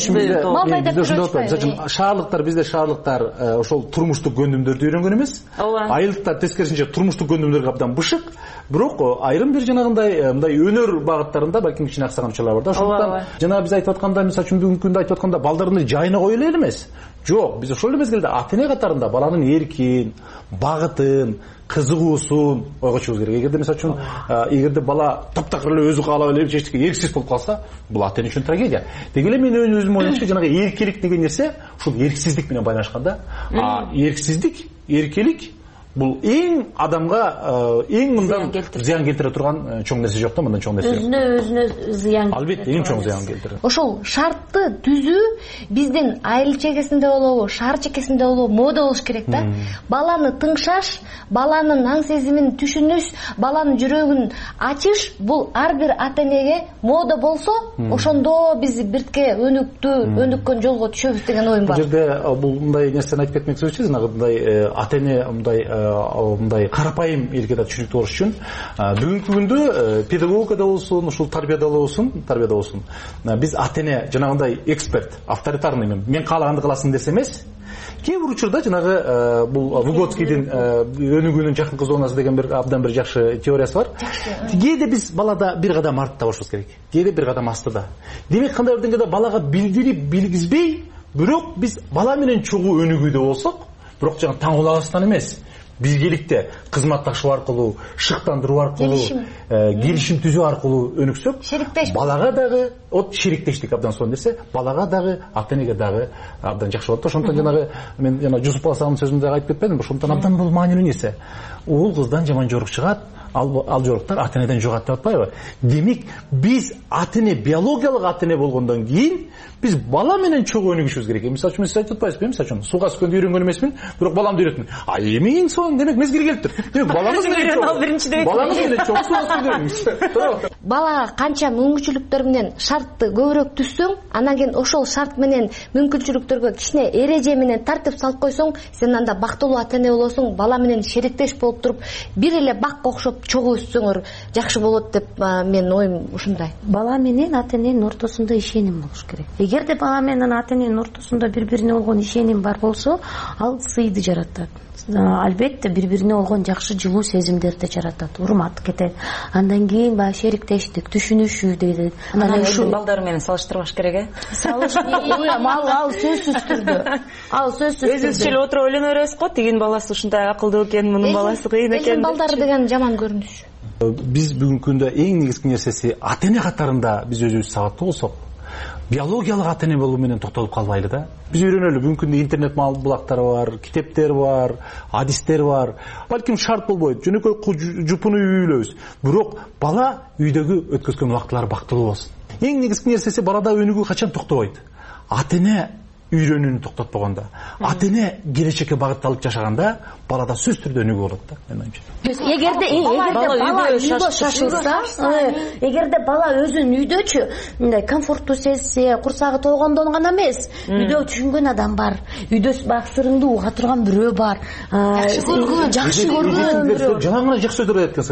айдайт. Шаарлыктар, бизде шаарлыктар ошол турмуштук көндүмдөрдү үйрөнгөн эмес. Айылдыктар тескерисинче турмуштук көндүмдөргө абдан бышык. Бирок айрым бир жанагындай мындай өнөр багыттарында балким кичине аксаганчылар бар да. Ошондуктан жана биз айтып атканда, мисалы үчүн бүгүнкү күндө айтып атканда балдарды жайына коюу эле эмес. Жок, биз ошол эле мезгилде ата-эне катарында баланын эркин, багытын, кызыгуусун ойгочубуз керек. Эгерде мисалы үчүн эгерде бала таптакыр эле өзү каалап эле эчтеке эрксиз болуп калса, бул ата-эне үчүн трагедия. Деги эле мен өзүм оюмча жанагы эркелик деген нерсе ушул эрксиздик менен байланышкан да. А эрксиздик, эркелик бул эң адамга эң мындан зыян келтире турган чоң нерсе жок да, мындан чоң нерсе жок. Өзүнө өзүнө зыян. Албетте, эң чоң зыян келтирет. Ошол шартты түзүү биздин айыл чекесинде болобу, шаар чекесинде болобу мода болуш керек да. Баланы тыңшаш, баланын аң сезимин түшүнүш, баланын жүрөгүн ачыш бул ар бир ата-энеге мода болсо, ошондо биз биртке өнүктүү, өнүккөн жолго түшөбүз деген оюм бар. Бул жерде бул мындай нерсени айтып кетмек себеби, мындай ата-эне мындай мындай карапайым элге да түшүнүктүү болуш үчүн бүгүнкү күндө педагогикада болсун, ушул тарбияда болсун, тарбияда болсун. Биз ата-эне жанагындай эксперт, авторитарный мен, мен каалаганды кыласың десе эмес. Кээ бир учурда жанагы бул Выготскийдин өнүгүүнүн жакынкы зонасы деген бир абдан бир жакшы теориясы бар. Кээде биз балада бир кадам артта болушубуз керек. Кээде бир кадам астыда. Демек кандай бир деңгээлде балага билдирип билгизбей, бирок биз бала менен чогуу өнүгүүдө болсок, бирок жана таң кулабыздан эмес, бизгеликте кызматташуу аркылуу, шыктандыруу аркылуу, келишим түзүү аркылуу өнүксөк, балага дагы от шериктештик абдан сонун нерсе, балага дагы, ата-энеге дагы абдан жакшы болот. Ошондон жанагы мен жана Жусуп Баласагындын сөзүндө айтып кетпедимби? Ошондон абдан бул маанилүү нерсе. Уул кыздан жаман жорук чыгат, ал ал жоруктар ата-энеден жугат деп атпайбы? Демек, биз ата-эне, биологиялык ата-эне болгондон кийин биз бала менен чогуу өнүгүшүбүз керек. Мисалы үчүн сиз айтып атпайсызбы? Мисалы үчүн сууга сүзгөндү үйрөнгөн эмесмин, бирок баламды үйрөттүм. А эми эң сонун демек мезгил келиптир. Демек балаңыз менен чогуу биринчи деп балаңыз менен чогуу сууга сүзгөнүңүз. Балага канча мүмкүнчүлүктөр менен шартты көбүрөөк түзсөң, анан кийин ошол шарт менен мүмкүнчүлүктөргө кичине эреже менен тартип салып койсоң, сен анда бактылуу ата-эне болосуң. Бала менен шериктеш болуп туруп, бир эле бакка окшоп чогуу өссөңөр жакшы болот деп менин оюм ушундай. Бала менен ата-эненин ортосунда ишеним болуш керек. Эгерде бала менен ата-эненин ортосунда бири-бирине болгон ишеним бар болсо, ал сыйды жаратат. Албетте бири-бирине болгон жакшы жылуу сезимдерди жаратат, урмат кетет. Андан кийин баягы шериктештик, түшүнүшүү дейт. Анан ушул балдар менен салыштырбаш керек э? Салыштыруу ал ал сөзсүз түрдө. Ал сөзсүз түрдө. Өзүбүзчө эле отуруп ойлоно беребиз го, тигинин баласы ушундай акылдуу экен, мунун баласы кыйын экен. Балдар деген жаман көрүнүш. Биз бүгүнкү күндө эң негизги нерсеси ата-эне катарында биз өзүбүз сабаттуу болсок, биологиялык ата-эне болуу менен токтолуп калбайлы да. Биз үйрөнөлү, бүгүнкү күндө интернет булактары бар, китептер бар, адистер бар. Балким шарт болбойт, жөнөкөй жупуну үйлөбүз. Бирок бала үйдөгү өткөзгөн убактылары бактылуу болсун. Эң негизги нерсеси балада өнүгүү качан токтобойт? Ата-эне үйрөнүүнү токтотпогондо, ата-эне келечекке багытталып жашаганда, балада сөз түрдө өнүгүү болот да, мен оюмча. Эгерде эгерде бала үйдө шашылса, эгерде бала өзүн үйдөчү мындай комфорттуу сезсе, курсагы толгондон гана эмес, үйдө түшүнгөн адам бар, үйдө бак сырыңды уга турган бирөө бар, жакшы көргөн, жакшы көргөн бирөө. Жана гана жакшы сөздөр айткан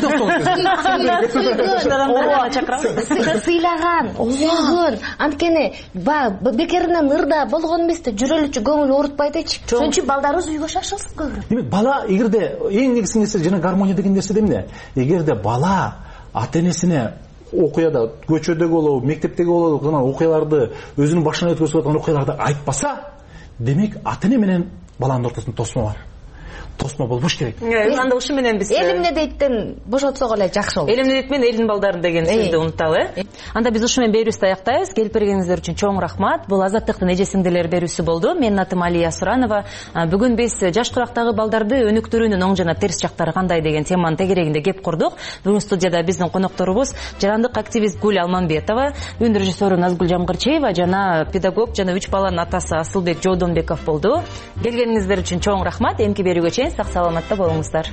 сыйырсыз. Сыйлаган, сүйгөн, анткени бекеринен ырда болгон эмес да, жүрөлүчү көңүл оорутпайдычы. Ошон үчүн балдарыбыз үйгө шашылсын көбүрөөк. Демек бала эгерде эң негизги нерсе жана гармония деген нерсе эмне? Эгерде бала ата-энесине окуяда, көчөдөгү болобу, мектептеги болобу, кылган окуяларды, өзүнүн башынан өткөрүп аткан окуяларды айтпаса, демек ата-эне менен баланын ортосунда тосмо бар. тосмо болбош керек. Анда ушу менен биз эл эмне дейттен бошотсок эле жакшы болот. Эл эмне дейт менен элдин балдары деген сөздү унуталы, э. Анда биз ушу менен берүүбүздү аяктайбыз. Келип бергениңиздер үчүн чоң рахмат. Бул Азаттыктын эже сиңдилер берүүсү болду. Менин атым Алия Суранова. Бүгүн биз жаш курактагы балдарды өнүктүрүүнүн оң жана терс жактары кандай деген теманын тегерегинде кеп курдук. Бүгүн студияда биздин конокторубуз жарандык активист Гүл Алманбетова, үн режиссеру Назгүл Жамгырчиева жана педагог жана үч баланын атасы Асылбек Жоодонбеков болду. Келгениңиздер үчүн чоң рахмат. Эмки берүүгө чейин сак саламатта болуңуздар.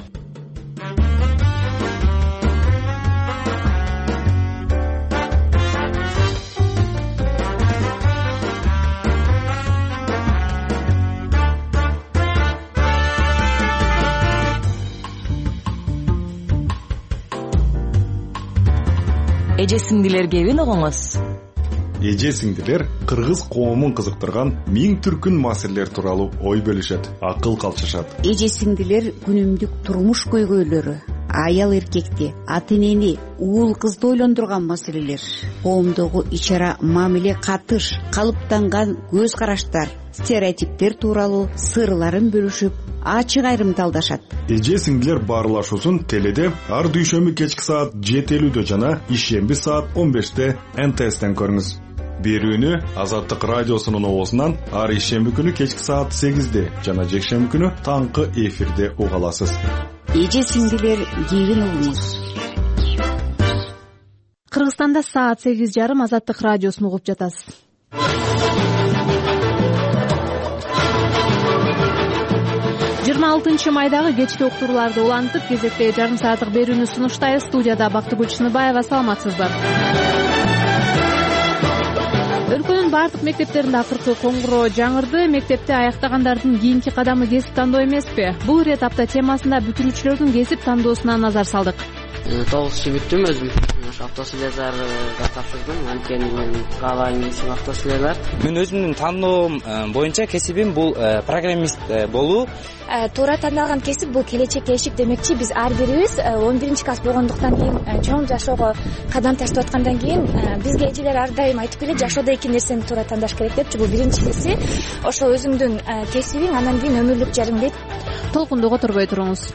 Эже сиңдилер кебин угуңуз. Эже сиңдилер кыргыз коомун кызыктырган миң түркүн маселелер тууралуу ой бөлүшөт, акыл калчышат. Эже сиңдилер күнүмдүк турмуш көйгөйлөрү, аял эркекти, ата энени, уул кызды ойлондурган маселелер, коомдогу ич ара мамиле катыш, калыптанган көз караштар, стереотиптер тууралуу сырларын бөлүшүп, ачык айрымдалдашат. Эже сиңдилер баарлашуусун теледе ар дүйшөмбү кечки саат жети элүүдө жана ишемби саат он беште эн тэ эстен көрүңүз. Берүүнү Азаттык радиосунун оозунан ар ишемби күнү кечки саат сегизде жана жекшемби күнү таңкы эфирде уга аласыз. Эже сиңдилер кебин угуңуз. Кыргызстанда саат сегиз жарым Азаттык радиосун угуп жатасыз. жыйырма алтынчы майдагы кечки уктурууларды улантып, кезектеги жарым сааттык берүүнү сунуштайбыз. Студияда Бактыгүл Чыныбаева. Саламатсыздар. Өлкөнүн бардык мектептеринде акыркы коңгуроо жаңырды. Мектепти аяктагандардын кийинки кадамы кесип тандоо эмеспи? Бул ирет апта темасында бүтүрүүчүлөрдүн кесип тандоосуна назар салдык. тогуз жыл бүттүм өзүм. Автослесарга тапшырдым. Анткени мен каалайм исим автослесар. Мен өзүмдүн тандоом боюнча кесибим бул программист болуу. Туура тандалган кесип бул келечекке эшик демекчи. Биз ар бирибиз он биринчи класс болгондуктан кийин чоң жашоого кадам таштап аткандан кийин бизге эжелер ар дайым айтып келет, жашоодо эки нерсени туура тандаш керек депчи. Бул биринчиси. Ошол өзүңдүн кесибиң, андан кийин өмүрлүк жарың дейт. Толкунду которбой туруңуз.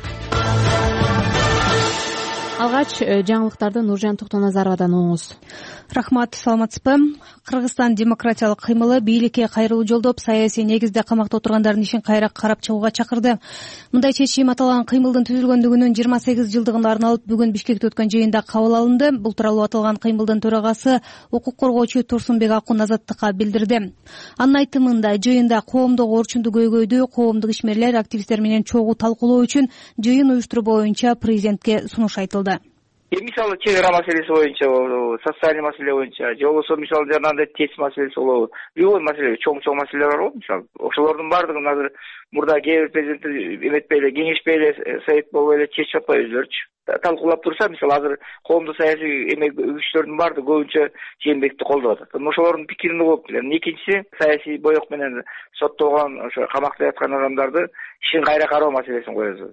Алгач жаңылыктарды Нуржан Токтоназаровадан угуңуз. Рахмат, саламатсызбы? Кыргызстан демократиялык кыймылы бийликке кайрылуу жолдоп, саясий негизде камакта отургандардын ишин кайра карап чыгууга чакырды. Мындай чечим аталган кыймылдын түзүлгөндүгүнүн жыйырма сегиз жылдыгына арналып бүгүн Бишкекте өткөн жыйында кабыл алынды. Бул тууралуу аталган кыймылдын төрагасы укук коргоочу Турсунбек Акун Азаттыкка билдирди. Анын айтымында жыйында коомдогу орчундуу көйгөйдү коомдук ишмерлер, активисттер менен чогуу талкуулоо үчүн жыйын уюштуруу боюнча президентке сунуш айтылды. Мисалы чек ара маселеси боюнча, социальный маселе боюнча, же болбосо мисалы жанагындай тест маселеси болобу, любой маселе, чоң-чоң маселелер бар го, мисалы. Ошолордун баардыгын азыр мурда кээ бир президент эметпей эле, кеңешпей эле, совет болбой эле чечип атпайбы өзүлөрүчү. Талкуулап турса, мисалы азыр коомдук саясий эме күчтөрдүн баардыгы көбүнчө Жээнбекти колдоп атат. Ошолордун пикирин угуп, экинчиси саясий боек менен соттолгон, ошо камакта яткан адамдарды ишин кайра кароо маселесин коебуз.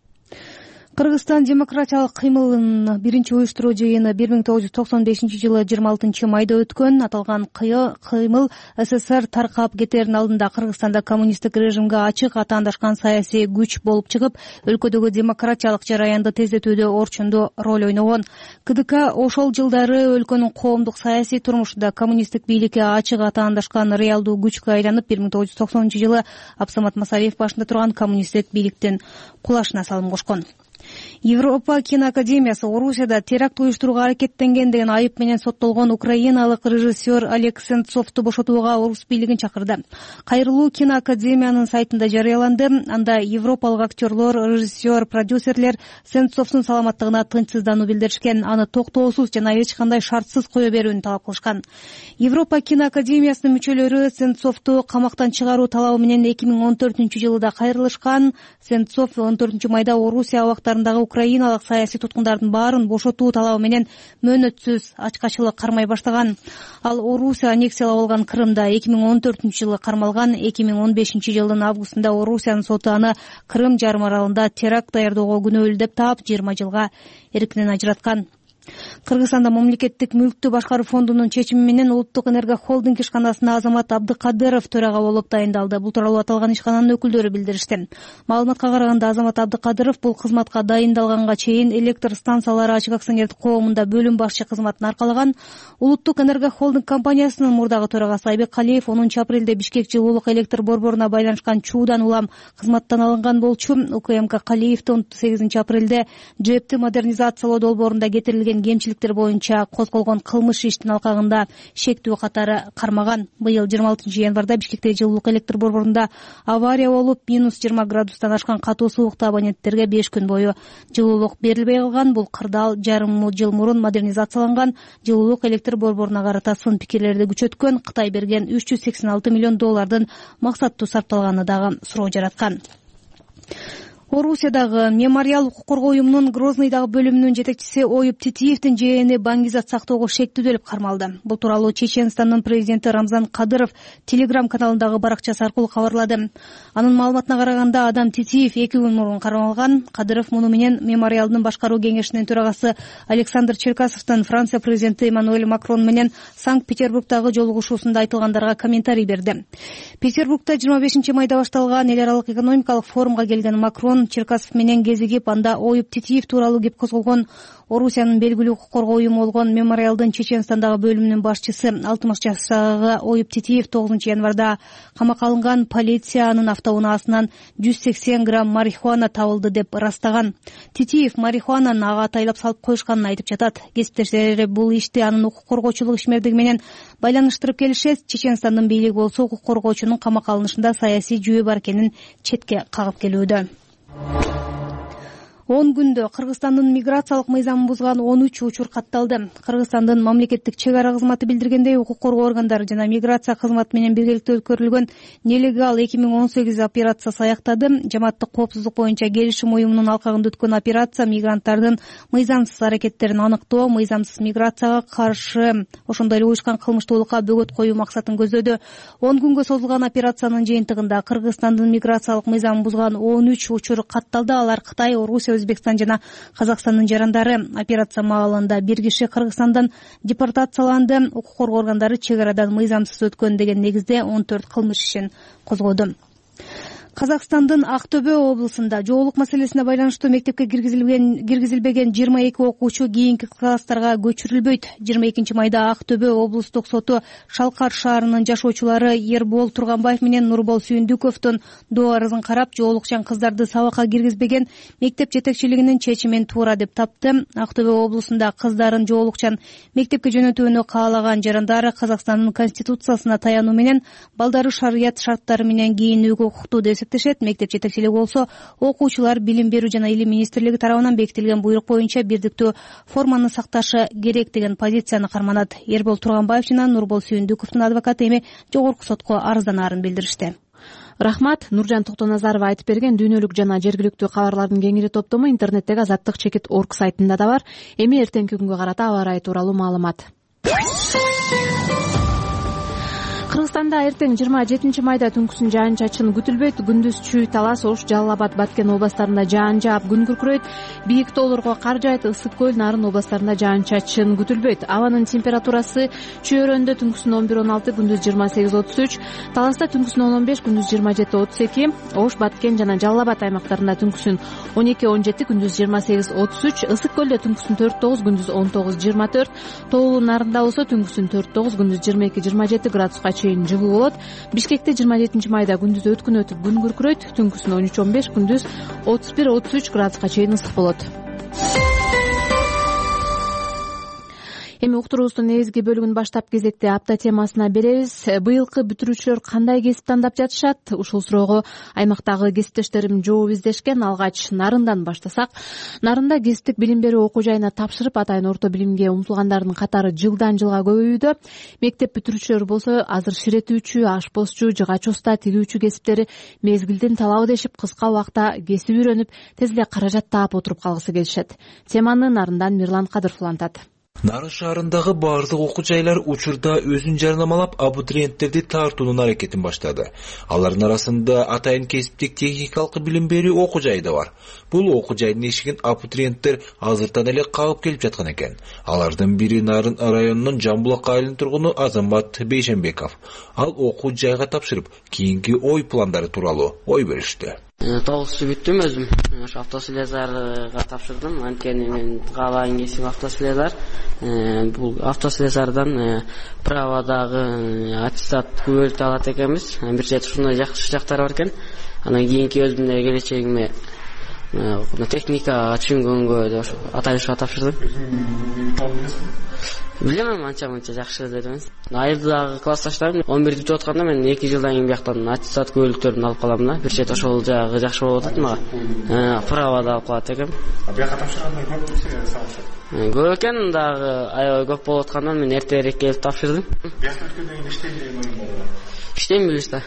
Кыргызстан демократиялык кыймылынын биринчи уюштуруу жыйыны бир миң тогуз жүз токсон бешинчи жылы жыйырма алтынчы майда өткөн. Аталган кыймыл СССР таркап кетердин алдында Кыргызстанда коммунисттик режимге ачык атаандашкан саясий күч болуп чыгып, өлкөдөгү демократиялык жараянды тездетүүдө орчундуу роль ойногон. КДК ошол жылдары өлкөнүн коомдук саясий турмушунда коммунисттик бийликке ачык атаандашкан реалдуу күчкө айланып, бир миң тогуз жүз токсонунчу жылы Абсамат Масалиев башында турган коммунисттик бийликтин кулашына салым кошкон. Европа киноакадемиясы Орусияда теракт уюштурууга аракеттенген деген айып менен соттолгон украиналык режиссер Олег Сенцовду бошотууга орус бийлигин чакырды. Кайрылуу киноакадемиянын сайтында жарыяланды. Анда европалык актерлор, режиссер, продюсерлер Сенцовдун саламаттыгына тынчсыздануу билдиришкен, аны токтоосуз жана эч кандай шартсыз кое берүүнү талап кылышкан. Европа киноакадемиясынын мүчөлөрү Сенцовду камактан чыгаруу талабы менен эки миң он төртүнчү жылда кайрылышкан. Сенцов он төртүнчү майда Орусия абактарындагы украиналык саясий туткундардын баарын бошотуу талабы менен мөөнөтсүз ачкачылык кармай баштаган. Ал Орусия аннексиялап алган Крымда эки миң он төртүнчү жылы кармалган. эки миң он бешинчи жылдын августунда Орусиянын соту аны Крым жарым аралында теракт даярдоого күнөөлүү деп таап, жыйырма жылга эркинен ажыраткан. Кыргызстанда мамлекеттик мүлктү башкаруу фондунун чечими менен улуттук энерго холдинг ишканасына Азамат Абдыкадыров төрага болуп дайындалды. Бул тууралуу аталган ишкананын өкүлдөрү билдиришти. Маалыматка караганда Азамат Абдыкадыров бул кызматка дайындалганга чейин электр станциялары ачык акционердик коомунда бөлүм башчы кызматын аркалаган. Улуттук энерго холдинг компаниясынын мурдагы төрагасы Айбек Калиев онунчу апрелде Бишкек жылуулук электр борборуна байланышкан чуудан улам кызматтан алынган болчу. УКМК Калиевди он сегизинчи апрелде ЖЭПти модернизациялоо долбоорунда кетирилген кемчиликтер боюнча козголгон кылмыш иштин алкагында шектүү катары кармаган. Быйыл жыйырма алтынчы январда Бишкектеги жылуулук электр борборунда авария болуп, минус жыйырма градустан ашкан катуу суукта абоненттерге беш күн бою жылуулук берилбей калган. Бул кырдаал жарым жыл мурун модернизацияланган жылуулук электр борборуна карата сын пикирлерди күчөткөн. Кытай берген үч жүз сексен алты миллион доллардын максаттуу сарпталганы дагы суроо жараткан. Орусиядагы мемориал укук коргоо уюмунун Грозныйдагы бөлүмүнүн жетекчиси Оюп Титиевдин жээни баңгизат сактоого шектүүдөлүп кармалды. Бул тууралуу Чеченстандын президенти Рамзан Кадыров Телеграм каналындагы баракчасы аркылуу кабарлады. Анын маалыматына караганда адам Титиев эки күн мурун кармалган. Кадыров муну менен мемориалдын башкаруу кеңешинин төрагасы Александр Черкасовдун Франция президенти Эммануэль Макрон менен Санкт-Петербургдагы жолугушуусунда айтылгандарга комментарий берди. Петербургда жыйырма бешинчи майда башталган эл аралык экономикалык форумга келген Макрон Черкасов менен кезигип, анда Оюп Титиев тууралуу кеп козголгон. Орусиянын белгилүү укук коргоо уюму болгон мемориалдын Чеченстандагы бөлүмүнүн башчысы алтымыш жаштагы Оюп Титиев тогузунчу январда камакка алынган. Полиция анын автоунаасынан жүз сексен грамм марихуана табылды деп ырастаган. Титиев марихуананы ага атайлап салып коюшканын айтып жатат. Кесиптештери бул ишти анын укук коргоочулук ишмердиги менен байланыштырып келишет. Чеченстандын бийлиги болсо укук коргоочунун камакка алынышында саясий жүйө бар экенин четке кагып келүүдө. он күндө Кыргызстандын миграциялык мыйзамын бузган он үч учур катталды. Кыргызстандын мамлекеттик чек ара кызматы билдиргендей, укук коргоо органдары жана миграция кызматы менен биргеликте өткөрүлгөн нелегал эки миң он сегиз операциясы аяктады. Жамааттык коопсуздук боюнча келишим уюмунун алкагында өткөн операция мигранттардын мыйзамсыз аракеттерин аныктоо, мыйзамсыз миграцияга каршы, ошондой эле уюшкан кылмыштуулукка бөгөт коюу максатын көздөдү. он күнгө созулган операциянын жыйынтыгында Кыргызстандын миграциялык мыйзамын бузган он үч учур катталды. Алар Кытай, Орусия, Өзбекстан жана Казакстандын жарандары. Операция маалында бир киши Кыргызстандан депортацияланды. Укук коргоо органдары чек арадан мыйзамсыз өткөн деген негизде он төрт кылмыш ишин козгоду. Казакстандын Актөбө облусунда жоолук маселесине байланыштуу мектепке киргизилген киргизилбеген жыйырма эки окуучу кийинки класстарга көчүрүлбөйт. жыйырма экинчи майда Актөбө облустук соту Шалкар шаарынын жашоочулары Ербол Турганбаев менен Нурбол Сүйүндүковдун доо арызын карап, жоолукчан кыздарды сабакка киргизбеген мектеп жетекчилигинин чечимин туура деп тапты. Актөбө облусунда кыздарын жоолукчан мектепке жөнөтүүнү каалаган жарандары Казакстандын конституциясына таянуу менен балдары шарият шарттары менен кийинүүгө укуктуу деп эсептешет. Мектеп жетекчилиги болсо окуучулар Билим берүү жана илим министрлиги тарабынан бекитилген буйрук боюнча бирдиктүү форманы сакташы керек деген позицияны карманат. Ербол Турганбаев жана Нурбол Сүйүндүковдун адвокаты эми жогорку сотко арызданаарын билдиришти. Рахмат. Нуржан Токтоназарова айтып берген дүйнөлүк жана жергиликтүү кабарлардын кеңири топтому интернеттеги азаттык чекит точка орг сайтында да бар. Эми эртеңки күнгө карата аба ырайы тууралуу маалымат. Кыргызстанда эртең жыйырма жетинчи майда түнкүсүн жаан-чачын күтүлбөйт. Күндүз Чүй, Талас, Ош, Жалал Абад, Баткен областарында жаан жаап, күн күркүрөйт. Бийик тоолорго кар жаайт. Ысык көл, Нарын областарында жаан-чачын күтүлбөйт. Абанын температурасы Чүй өрөөнүндө түнкүсүн он бир он алты, күндүз жыйырма сегиз отуз үч, Таласта түнкүсүн он он беш, күндүз жыйырма жети отуз эки, Ош, Баткен жана Жалал Абад аймактарында түнкүсүн он эки он жети, күндүз жыйырма сегиз отуз үч, Ысык көлдө түнкүсүн төрт тогуз, күндүз он тогуз жыйырма төрт, Тоолуу Нарында болсо түнкүсүн төрт тогуз, күндүз жыйырма эки жыйырма жети градуска чейин жылуу болот. Бишкекте жыйырма жетинчи майда күндүз өткүн өтүп күн күркүрөйт. Түнкүсүн он үч он беш, күндүз отуз бир отуз үч градуска чейин ысык болот. Эми уктуруубуздун негизги бөлүгүн баштап кезекте апта темасына беребиз. Быйылкы бүтүрүүчүлөр кандай кесип тандап жатышат? Ушул суроого аймактагы кесиптештерим жооп издешкен. Алгач Нарындан баштасак, Нарында кесиптик билим берүү окуу жайына тапшырып, атайын орто билимге умтулгандардын катары жылдан жылга көбөйүүдө. Мектеп бүтүрүүчүлөр болсо азыр ширетүүчү, ашпозчу, жыгач уста, тигүүчү кесиптерди мезгилдин талабы дешип, кыска убакта кесип үйрөнүп, тез эле каражат таап отуруп калгысы келишет. Теманы Нарындан Мирлан Кадыров улантат. Нарын шаарындагы бардык окуу жайлар учурда өзүн жарнамалап абитуриенттерди тартуунун аракетин баштады. Алардын арасында атайын кесиптик техникалык билим берүү окуу жайы да бар. Бул окуу жайдын эшигин абитуриенттер азыртан эле кагып келип жаткан экен. Алардын бири Нарын районунун Жамбулак айылынын тургуну Азамат Бейшенбеков. Ал окуу жайга тапшырып, кийинки ой пландары тууралуу ой бөлүштү. Тогузчу бүттүм өзүм. Ошо автослесарга тапшырдым. Анткени мен каалаган кесибим автослесар. Бул автослесардан праводагы аттестат күбөлүп алат экенбиз. Бир чети ушундай жакшы жактары бар экен. Анан кийинки өзүмдүн келечегиме техника түшүнгөнгө ошо атайышка тапшырдым. Билем анча мынча жакшы деп эмес. Айылдагы классташтарым он бирди бүтүп атканда мен эки жылдан кийин бияктан аттестат күбөлүктөрүн алып калам да. Бир чет ошол жагы жакшы болуп атат мага. Правода алып калат экенм. Бияка тапшырганда көп сиңер салышы? Көп экен, дагы аябай көп болуп аткандан мен эртерээк келип тапшырдым. Бияка өткөндөн кийин иштейм деген оюң болду. Иштейм билиш да.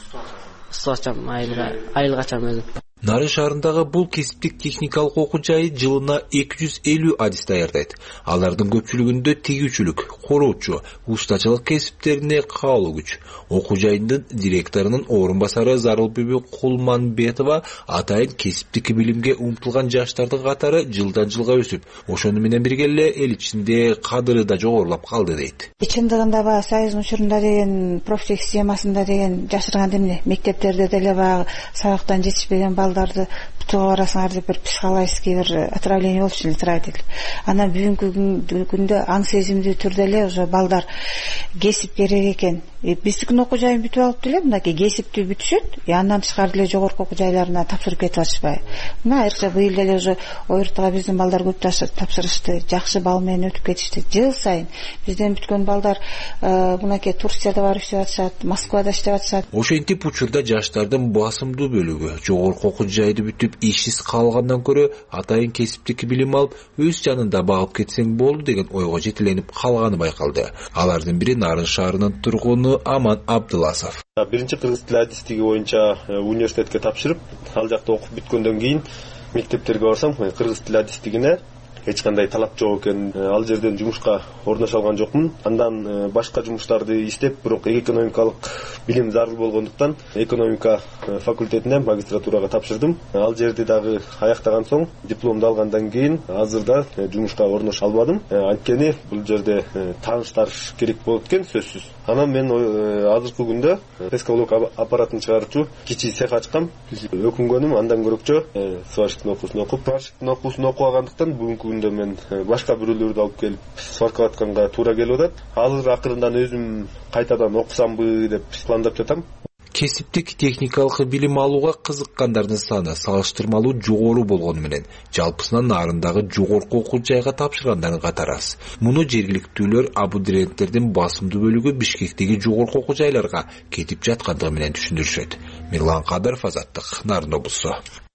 Стачам айылга, айылга чам өзүм. Нарын шаарындагы бул кесиптик техникалык окуу жайы жылына эки жүз элүү адис даярдайт. Алардын көпчүлүгүндө тигүүчүлүк, короочу, устачылык кесиптерине каалуу күч. Окуу жайынын директорунун орун басары Зарылбүбү Кулманбетова атайын кесиптик билимге умтулган жаштардын катары жылдан жылга өсүп, ошону менен бирге эле эл ичинде кадыры да жогорулап калды дейт. Чындыгында баягы Союздун учурунда деген профтех системасында деген жашырган эмне, мектептерде деле баягы сабактан жетишпеген балдарды бутуга барасыңар деп бир психологический бир отравление болчу эле тратили. Анан бүгүнкү күндө аң сезимдүү түрдө эле уже балдар кесип керек экен. Биздикин окуу жайын бүтүп алып деле мынакей кесипти бүтүшөт, и андан тышкары деле жогорку окуу жайларына тапшырып кетип атышпайбы. Мына айрыкча быйыл деле уже ойртуга биздин балдар көп тапшырышты, жакшы бал менен өтүп кетишти. Жыл сайын бизден бүткөн балдар мынакей Турцияда барып иштеп атышат, Москвада иштеп атышат. Ошентип учурда жаштардын басымдуу бөлүгү жогорку окуу жайды бүтүп ишсиз калгандан көрө атайын кесиптик билим алып өз жанында багып кетсең болду деген ойго жетеленип калганы байкалды. Алардын бири Нарын шаарынын тургуну Аман Абдыласов. Биринчи кыргыз тили адистиги боюнча университетке тапшырып, ал жакта окуп бүткөндөн кийин мектептерге барсам, кыргыз тили адистигине эч кандай талап жок экен. Ал жерден жумушка орноша алган жокмун. Андан башка жумуштарды иштеп, бирок экономикалык билим зарыл болгондуктан экономика факультетине магистратурага тапшырдым. Ал жерде дагы аяктаган соң дипломду алгандан кийин азырда жумушка орноша албадым. Анткени бул жерде тааныштар керек болот экен сөзсүз. Анан мен азыркы күндө пескалок аппаратын чыгаруучу кичи цех ачкам. Өкүнгөнүм андан көрөкчө сварщиктин окуусун окуп, сварщиктин окуусун окугандан бүгүнкү күндө мен башка бирөөлөрдү алып келип сваркалап атканга туура келип атат. Азыр акырындан өзүм кайтадан окусамбы деп пландап жатам. Кесиптик техникалык билим алууга кызыккандардын саны салыштырмалуу жогору болгону менен жалпысынан Нарындагы жогорку окуу жайга тапшыргандардын катары аз. Муну жергиликтүүлөр абитуриенттердин басымдуу бөлүгү Бишкектеги жогорку окуу жайларга кетип жаткандыгы менен түшүндүрүшөт. Мирлан Кадыров, Азаттык, Нарын облусу.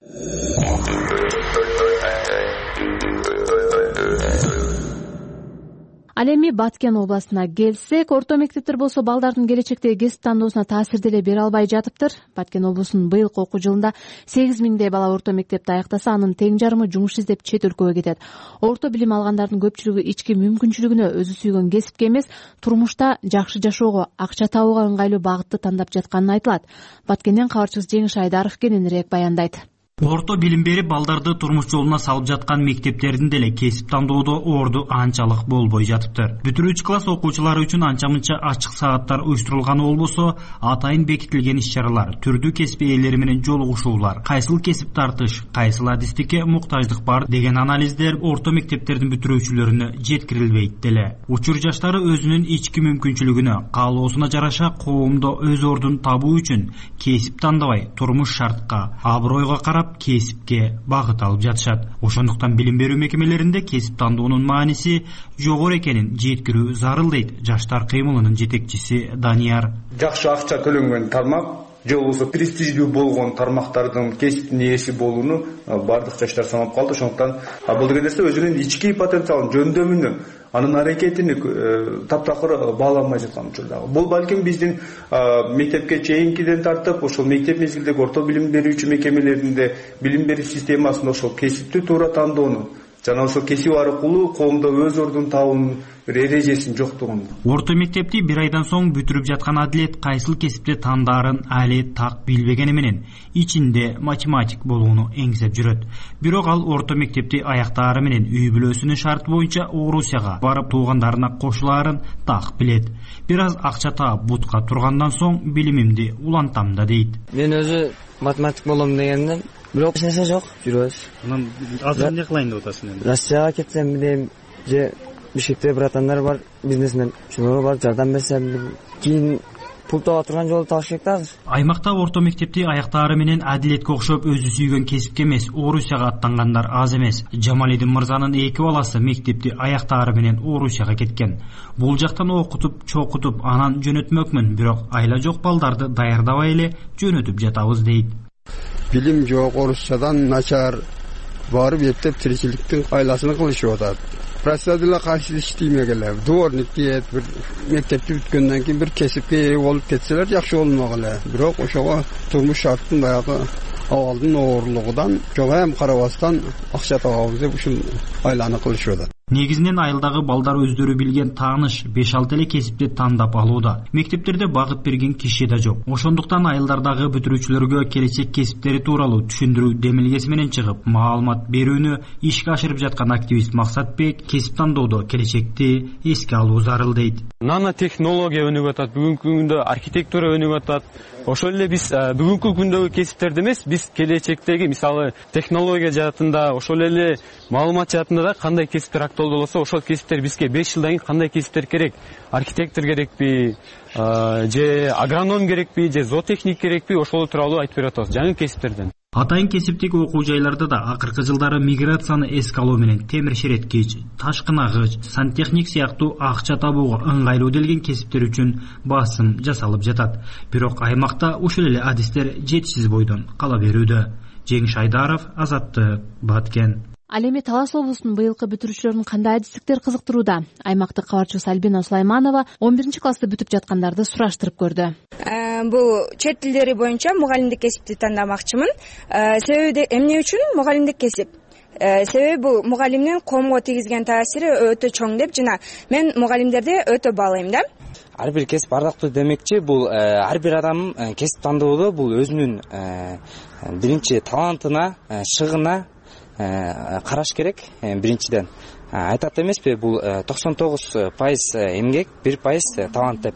Ал эми Баткен областына келсек, орто мектептер болсо балдардын келечектеги кесип тандоосуна таасир деле бере албай жатыптыр. Баткен облусунун быйылкы окуу жылында сегиз миңдей бала орто мектепти аяктаса, анын тең жарымы жумуш издеп чет өлкөгө кетет. Орто билим алгандардын көпчүлүгү ички мүмкүнчүлүгүнө өзү сүйгөн кесипке эмес, турмушта жакшы жашоого, акча табууга ыңгайлуу багытты тандап жатканын айтылат. Баткенден кабарчыбыз Жеңиш Айдаров кененирээк баяндайт. Орто билим берип балдарды турмуш жолуна салып жаткан мектептердин деле кесип тандоодо орду анчалык болбой жатыптыр. Бүтүрүүчү класс окуучулары үчүн анча мынча ачык сааттар уюштурулганы болбосо, атайын бекитилген иш-чаралар, түрдүү кесип ээлери менен жолугушуулар, кайсыл кесип тартыш, кайсыл адистикке муктаждык бар деген анализдер орто мектептердин бүтүрүүчүлөрүнө жеткирилбейт деле. Учур жаштары өзүнүн ички мүмкүнчүлүгүнө, каалоосуна жараша коомдо өз ордун табуу үчүн кесип тандабай, турмуш шартка, абройго карап кесипке багыт алып жатышат. Ошондуктан билим берүү мекемелеринде кесип тандоонун мааниси жогору экенин жеткирүү зарыл дейт жаштар кыймылынын жетекчиси Данияр. Жакшы акча төлөнгөн тармак же болбосо престиждүү болгон тармактардын кесиптин ээси болууну бардык жаштар санап калды. Ошондуктан бул деген нерсе өзүнүн ички потенциалын, жөндөмүнү, анын аракетини таптакыр бааламай жаткан учурда. Бул балким биздин мектепке чейинкиден тартып, ошол мектеп мезгилдеги орто билим берүүчү мекемелеринде билим берүү системасында ошол кесипти туура тандоону, жана ошол кесип аркылуу коомдо өз ордун табуунун бир эрежесинин жоктугун. Орто мектепти бир айдан соң бүтүрүп жаткан Адилет кайсыл кесипти тандаарын али так билбегени менен ичинде математик болууну эңсеп жүрөт. Бирок ал орто мектепти аяктаары менен үй бүлөсүнүн шарты боюнча Орусияга барып туугандарына кошулаарын так билет. Бир аз акча таап бутка тургандан соң билимимди улантам да дейт. Мен өзү математик болом дегенден бирок эч нерсе жок, жүрөбүз. Азыр эмне кылайын деп атасың энди? Россияга кетсем дейм, же Бишкекте братандар бар, бизнесмен, шуларга барып жардам берсем, кийин пул таба турган жолду табыш керек да азыр. Аймакта орто мектепти аяктаары менен Адилетке окшоп өзү сүйгөн кесипке эмес, Орусияга аттангандар аз эмес. Жамалидин мырзанын эки баласы мектепти аяктаары менен Орусияга кеткен. Бул жактан окутуп, чокутуп, анан жөнөтмөкмүн, бирок айла жок балдарды даярдабай эле жөнөтүп жатабыз дейт. Билим жок, орусчадан начар, барып эптеп тиричиликтин айласын кылышып атат. Профессордула кайсы иштеймек эле, дворник дейт, бир мектепти бүткөндөн кийин бир кесипке ээ болуп кетселер жакшы болмок эле. Бирок ошого турмуш шарттын баягы абалдын оорлугунан жога эм карабастан акча табабыз деп ушул айланы кылышып атат. Негизинен айылдагы балдар өздөрү билген тааныш беш алты эле кесипти тандап алууда. Мектептерде багыт берген киши да жок. Ошондуктан айылдардагы бүтүрүүчүлөргө келечек кесиптери тууралуу түшүндүрүү демилгеси менен чыгып, маалымат берүүнү ишке ашырып жаткан активист Максатбек кесип тандоодо келечекти эске алуу зарыл дейт. Нанотехнология өнүгүп атат, бүгүнкү күндө архитектура өнүгүп атат. Ошол эле биз бүгүнкү күндөгү кесиптерди эмес, биз келечектеги мисалы технология жаатында, ошол эле маалымат жаатында да кандай кесиптер актуалдуу болсо, ошол кесиптер бизге беш жылдан кийин кандай кесиптер керек? Архитектор керекпи, же агроном керекпи, же зоотехник керекпи? Ошол тууралуу айтып берип атабыз жаңы кесиптерден. Атайын кесиптик окуу жайларда да акыркы жылдары миграцияны эске алуу менен темир шереткич, ташкынагыч, сантехник сыяктуу акча табууга ыңгайлуу делген кесиптер үчүн басым жасалып жатат. Бирок аймакта ушул эле адистер жетишсиз бойдон кала берүүдө. Жеңиш Айдаров, Азаттык, Баткен. Ал эми Талас облусунун быйылкы бүтүрүүчүлөрүн кандай адистиктер кызыктырууда? Аймактык кабарчыбыз Альбина Сулайманова он биринчи классты бүтүп жаткандарды сураштырып көрдү. Бул чет тилдери боюнча мугалимдик кесипти тандамакчымын. Себеби эмне үчүн мугалимдик кесип? Себеби бул мугалимдин коомго тийгизген таасири өтө чоң деп жана мен мугалимдерди өтө баалайм да. Ар бир кесип ардактуу демекчи, бул ар бир адам кесип тандоодо бул өзүнүн биринчи талантына, шыгына караш керек. Биринчиден айтат эмеспи, бул токсон тогуз пайыз эмгек, бир пайыз талант деп.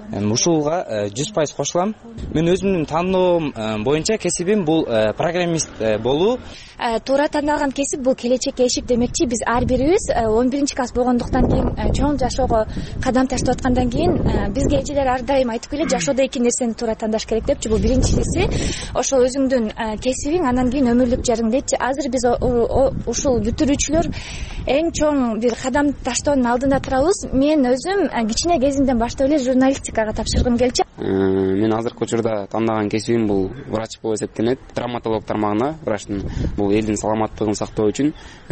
Ушулга жүз пайыз кошулам. Мен өзүмдүн тандоом боюнча кесибим бул программист болуу. Туура тандалган кесип бул келечекке эшик демекчи. Биз ар бирибиз он биринчи класс болгондуктан кийин чоң жашоого кадам таштап аткандан кийин бизге эжелер ар дайым айтып келет, жашоодо эки нерсени туура тандаш керек депчи. Бул биринчиси ошол өзүңдүн кесибиң, анан кийин өмүрлүк жарың дейчи. Азыр биз ушул бүтүрүүчүлөр эң чоң бир кадам таштоонун алдында турабыз. Мен өзүм кичине кезимден баштап эле журналистикага тапшыргым келчү. Мен азыркы учурда тандаган кесибим бул врач болуп эсептенет. Травматолог тармагына, врачтын бул элдин саламаттыгын сактоо үчүн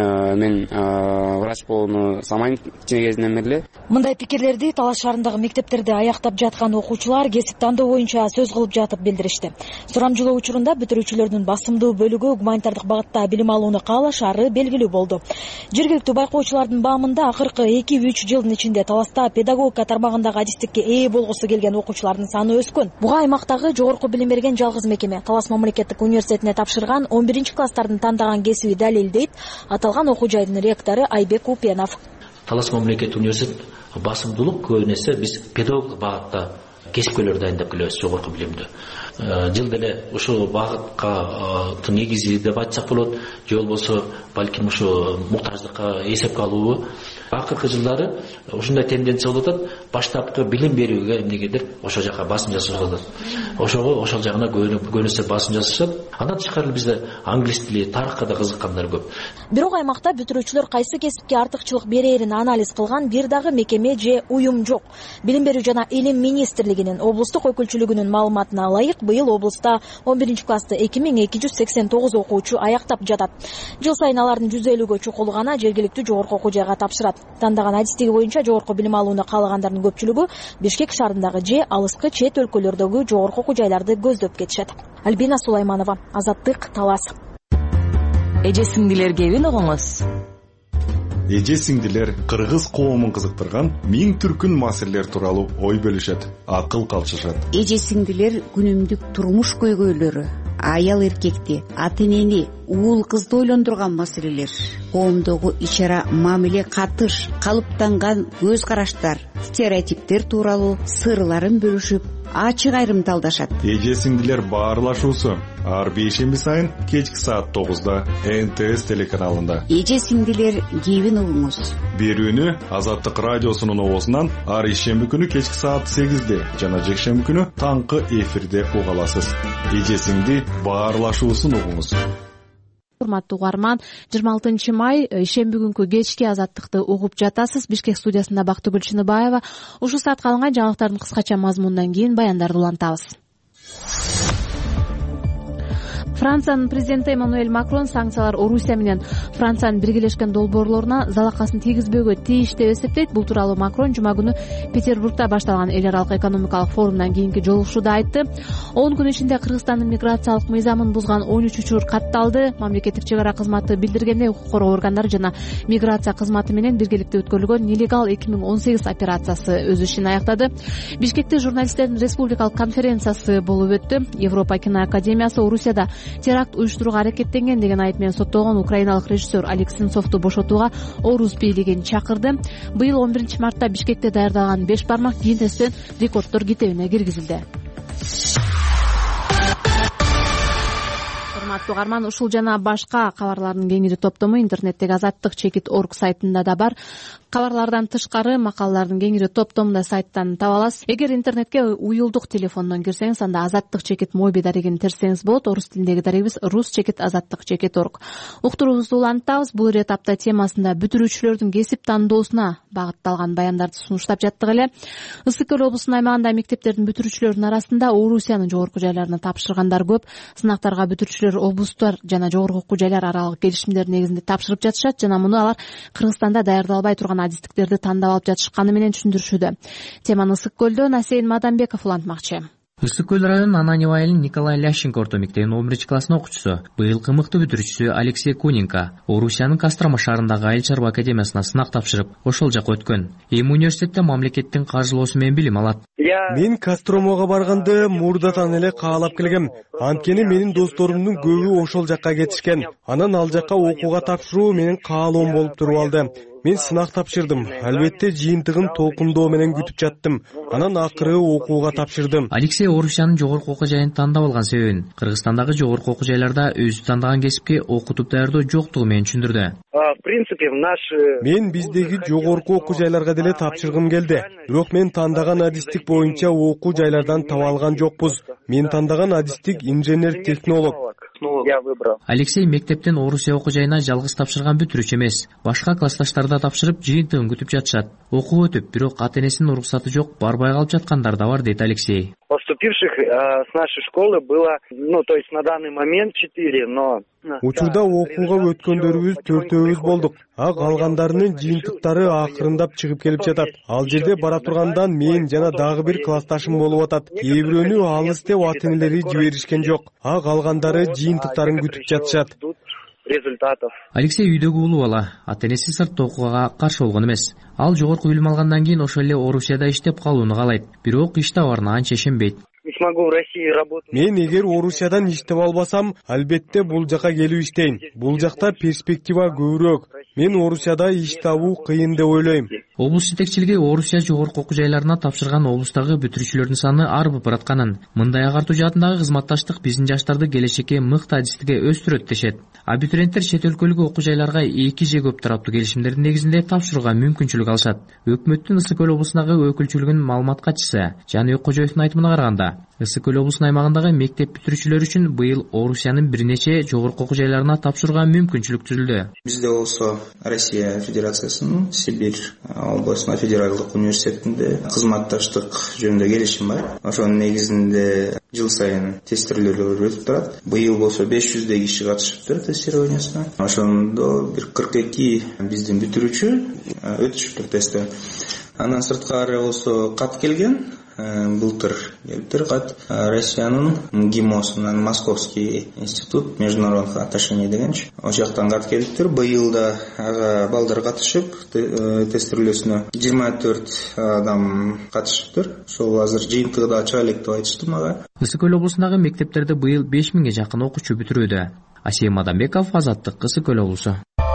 мен врач болууну самайм кичине кезимден бери эле. Мындай пикирлерди Талас шаарындагы мектептерде аяктап жаткан окуучулар кесип тандоо боюнча сөз кылып жатып билдиришти. Сурамжылоо учурунда бүтүрүүчүлөрдүн басымдуу бөлүгү гуманитардык багытта билим алууну каалашары белгилүү болду. Жергиликтүү байкоочулардын баамында акыркы эки үч жылдын ичинде Таласта педагогика тармагындагы адистикке ээ болгусу келген окуучулардын саны өскөн. Буга аймактагы жогорку билим берген жалгыз мекеме Талас мамлекеттик университетине тапшырган он биринчи класстардын тандаган кесиби далилдейт аталган окуу жайдын ректору Айбек Упенов. Талас мамлекеттик университет басымдуулук көбүн эсе биз педагогик багытта кесипкөйлөр дайындап келебиз, жогорку билимдүү. Жылда эле ушул багытка негизи деп айтсак болот, же болбосо балким ушу муктаждыкка эсепке алуу. Акыркы жылдары ушундай тенденция болуп атат, баштапкы билим берүүгө эмнегедир ошол жака басым жасап атат. Ошого ошол жагына көбүнесе басым жасашат. Андан тышкары бизде англис тили, тарыхка да кызыккандар көп. Бирок аймакта бүтүрүүчүлөр кайсы кесипке артыкчылык берерин анализ кылган бир дагы мекеме же уюм жок. Билим берүү жана илим министрлигинин облустук өкүлчүлүгүнүн маалыматына ылайык, быйыл облуста он биринчи классты эки миң эки жүз сексен тогуз окуучу аяктап жатат. Жыл сайын алардын жүз элүүгө чукулу гана жергиликтүү жогорку окуу жайга тапшырат. Тандаган адистиги боюнча жогорку билим алууну каалагандардын көпчүлүгү Бишкек шаарындагы же алыскы чет өлкөлөрдөгү жогорку окуу жайларды көздөп кетишет. Альбина Сулайманова, Азаттык, Талас. Эже сиңдилер кебин огоңуз. эже сиңдилер кыргыз коомун кызыктырган миң түркүн маселелер тууралуу ой бөлүшөт, акыл калчышат. Эже сиңдилер күнүмдүк турмуш көйгөйлөрү, аял эркекти, ата энени, уул кызды ойлондурган маселелер, коомдогу ич-ара мамиле, катыш, калыптанган көз караштар, стереотиптер тууралуу сырларын бөлүшүп, ачык айрымталдашат. Эже сиңдилер баарлашуусу ар бейшемби сайын кечки саат тогузда эн тэ эс телеканалында. Эже сиңдилер кийбин угуңуз. Берүүнү Азаттык радиосунун обосунан ар ишемби күнү кечки саат сегизде жана жекшемби күнү таңкы эфирде уга аласыз. Эже сиңди баарлашуусун угуңуз. Урматтуу угарман, жыйырма алтынчы май ишемби күнкү кечки Азаттыкты угуп жатасыз. Бишкек студиясында Бактыгүл Чыныбаева. Ушул саатка алынган жаңылыктардын кыскача мазмунунан кийин баяндарды улантабыз. Франциянын президенти Эммануэль Макрон санкциялар Орусия менен Франциянын биргелешкен долбоорлоруна залакасын тийгизбөөгө тийиш деп эсептейт. Бул тууралуу Макрон жума күнү Петербургда башталган эл аралык экономикалык форумдан кийинки жолугушууда айтты. он күн ичинде Кыргызстандын миграциялык мыйзамын бузган он үч учур катталды. Мамлекеттик чек ара кызматы билдиргендей, укук коргоо органдары жана миграция кызматы менен биргеликте өткөрүлгөн нелегал эки миң он сегиз операциясы өз ишин аяктады. Бишкекте журналисттердин республикалык конференциясы болуп өттү. Европа киноакадемиясы Орусияда теракт уюштурууга аракеттенген деген айып менен соттолгон украиналык режиссер Алек Сенцовду бошотууга Орус бийлигин чакырды. Быйыл он биринчи мартта Бишкекте даярдалган беш бармак Гиннестин рекорддор китебине киргизилди. Урматтуу угарман, ушул жана башка кабарлардын кеңири топтому интернеттеги азаттык чекит точка орг сайтында да бар. Кабарлардан тышкары макалалардын кеңири топтомун да сайттан таба аласыз. Эгер интернетке уюлдук телефондон кирсеңиз, анда азаттык чекит моби дарегин терсеңиз болот. Орус тилиндеги дарегибиз рус чекит азаттык чекит точка орг. Уктуруубузду улантабыз. Бул ирет апта темасында бүтүрүүчүлөрдүн кесип тандоосуна багытталган баяндарды сунуштап жаттык эле. Ысык көл облусунун аймагында мектептердин бүтүрүүчүлөрүнүн арасында Орусиянын жогорку жайларына тапшыргандар көп. Сынактарга бүтүрүүчүлөр облустар жана жогорку окуу жайлар аралык келишимдер негизинде тапшырып жатышат жана муну алар Кыргызстанда даярдалбай турган адистиктерди тандап алып жатышканы менен түшүндүрүшүүдө. Теманы Ысык көлдөн Асейин Мадамбеков улантмакчы. Ысык көл районунун Ананьево айылынын Николай Лященко орто мектебинин он биринчи класстын окуучусу, быйылкы мыкты бүтүрүүчүсү Алексей Куненко Орусиянын Кострома шаарындагы айыл чарба академиясына сынак тапшырып, ошол жака өткөн. Эми университетте мамлекеттин каржылоосу менен билим алат. Мен Костромого барганды мурдатан эле каалап келгем. Анткени менин досторумдун көбү ошол жака кетишкен. Анан ал жака окууга тапшыруу менин каалоом болуп туруп алды. Мен сынак тапшырдым. Албетте жыйынтыгын толкундоо менен күтүп жаттым. Анан акыры окууга тапшырдым. Алексей Орусиянын жогорку окуу жайын тандап алган себебин Кыргызстандагы жогорку окуу жайларда өзү тандаган кесипке окутуп даярдоо жоктугу менен түшүндүрдү. В принципе, в наш мен биздеги жогорку окуу жайларга деле тапшыргым келди. Бирок мен тандаган адистик боюнча окуу жайлардан таба алган жокпуз. Мен тандаган адистик инженер-технолог. Я выбрал. Алексей мектептен Орусия окуу жайына жалгыз тапшырган бүтүрүүчү эмес. Башка классташтар да тапшырып, жыйынтыгын күтүп жатышат. Окуу өтүп, бирок ата энесинин уруксаты жок, барбай калып жаткандар да бар, дейт Алексей. Поступивших э, с нашей школы было, ну, то есть на данный момент четыре, но... Учурда окууга өткөндөрүбүз төртөөбүз болдук. А калгандарынын жыйынтыктары акырындап чыгып келип жатат. Ал жерде бара тургандан мен жана дагы бир классташым болуп атат. Кээ бирөөнү алыс деп ата энелери жиберишкен жок. А калгандары жыйынтыктарын күтүп жатышат. Результатов. Алексей үйдөгү улуу бала, ата энеси сыртта окууга каршы болгон эмес. Ал жогорку билим алгандан кийин ошол эле Орусияда иштеп калууну каалайт. Бирок иш табарына анча ишенбейт. Не смогу в России работать. Мен эгер Орусиядан иштеп албасам, албетте бул жака келип иштейм. Бул жакта перспектива көбүрөөк. Мен Орусияда иш табуу кыйын деп ойлойм. Облус жетекчилиги Орусия жогорку окуу жайларына тапшырган облустагы бүтүрүүчүлөрдүн саны арбып баратканын, мындай агартуу жаатындагы кызматташтык биздин жаштарды келечекке мыкты адистикке өстүрөт дешет. Абитуриенттер чет өлкөлүк окуу жайларга эки же көп тараптуу келишимдердин негизинде тапшырууга мүмкүнчүлүк алышат. Өкмөттүн Ысык көл облусундагы өкүлчүлүгүнүн маалымат катчысы Жаныбек Кожоевдун айтымына караганда, Ысык көл облусунун аймагындагы мектеп бүтүрүүчүлөрү үчүн быйыл Орусиянын бир нече жогорку окуу жайларына тапшырууга мүмкүнчүлүк түзүлдү. Бизде болсо Россия Федерациясынын Сибирь областына федералдык университетинде кызматташтык жөнүндө келишим бар. Ошонун негизинде жыл сайын тестирование өтүп турат. Быйыл болсо беш жүздөй киши катышыптыр тестированиясына. Ошондо бир кырк эки биздин бүтүрүүчү өтүшүптүр тесттен. Андан сырткары болсо кат келген былтыр келиптир кат. Россиянын ГИМОсунан Московский институт международных отношений дегенчи. Ошол жактан кат келиптир. Быйыл да ага балдар катышып тестирлөөсүнө жыйырма төрт адам катышыптыр. Ошол азыр жыйынтыгы да ачык элек деп айтышты мага. Ысык көл облусундагы мектептерде быйыл беш миңге жакын окуучу бүтүрүүдө. Асем Адамбеков, Азаттык, Ысык көл облусу.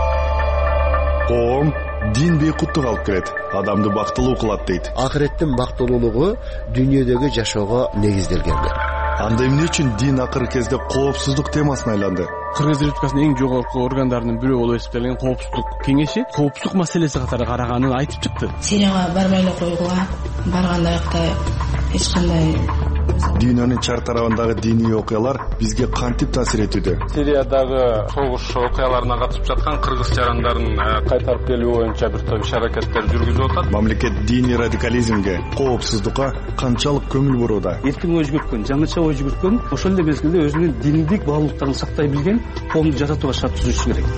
Коом дин бейкуттук алып келет, адамды бактылуу кылат дейт. Акыреттин бактылуулугу дүйнөдөгү жашоого негизделген. Анда эмне үчүн дин акыркы кезде коопсуздук темасына айланды? Кыргыз Республикасынын эң жогорку органдарынын бирөө болуп эсептелген коопсуздук кеңеши коопсуздук маселеси катары караганын айтып чыкты. Сирияга барбай эле койгула, барганда аякта эч кандай Дүйнөнүн чар тарабындагы диний окуялар бизге кантип таасир этүүдө? Сириядагы согуш окуяларына катышып жаткан кыргыз жарандарын кайтарып келүү боюнча бир топ иш-аракеттер жүргүзүп атат. Мамлекет диний радикализмге, коопсуздукка канчалык көңүл бурууда? Эркин ой жүгүрткөн, жаңыча ой жүгүрткөн, ошол эле мезгилде өзүнүн диндик баалуулуктарын сактай билген коомду жасатууга шарт түзүшү керек.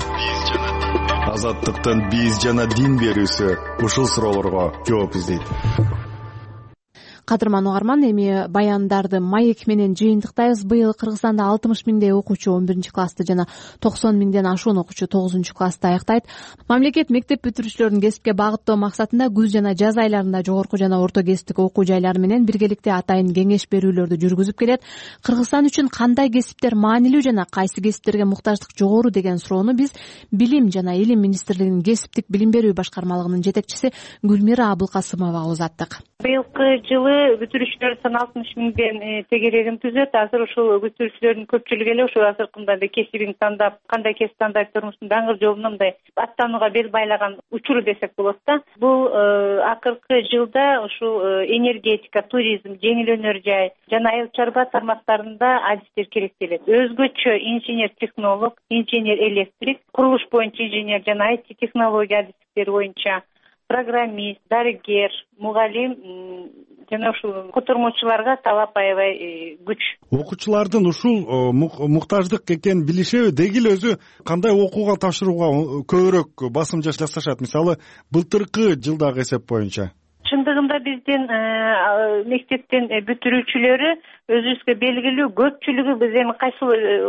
Азаттыктын биз жана дин берүүсү ушул суроолорго жооп издейт. Кадырман угарман, эми баяндарды маек менен жыйынтыктайбыз. Быйыл Кыргызстанда алтымыш миңдей окуучу он биринчи классты жана токсон миңден ашуун окуучу тогузунчу классты аяктайт. Мамлекет мектеп бүтүрүүчүлөрүн кесипке багыттоо максатында күз жана жаз айларында жогорку жана орто кесиптик окуу жайлары менен биргеликте атайын кеңеш берүүлөрдү жүргүзүп келет. Кыргызстан үчүн кандай кесиптер маанилүү жана кайсы кесиптерге муктаждык жогору деген суроону биз Билим жана Илим министрлигинин кесиптик билим берүү башкармалыгынын жетекчиси Гүлмира Абылкасымовага узаттык. Быйылкы жылы бүтүрүүчүлөр саны алтымыш миңден тегерегин түзөт. Азыр ушул бүтүрүүчүлөрдүн көпчүлүгү эле ушул азыркындай кесибин тандап, кандай кесип тандап турмуштун даңгыр жолуна мындай аттанууга бел байлаган учуру десек болот да. Бул акыркы жылда ушул энергетика, туризм, жеңил өнөр жай жана айыл чарба тармактарында адистер керектелет. Өзгөчө инженер-технолог, инженер-электрик, курулуш боюнча инженер жана ай ти технология адистиктери боюнча программист, дарыгер, мугалим жана ушул котормочуларга талап аябай күч. Окуучулардын ушул муктаждык экенин билишеби? Деги эле өзү кандай окууга тапшырууга көбүрөөк басым жасашат? Мисалы, былтыркы жылдагы эсеп боюнча. Чындыгында биздин мектептин бүтүрүүчүлөрү өзүбүзгө белгилүү, көпчүлүгү биз эми кайсыл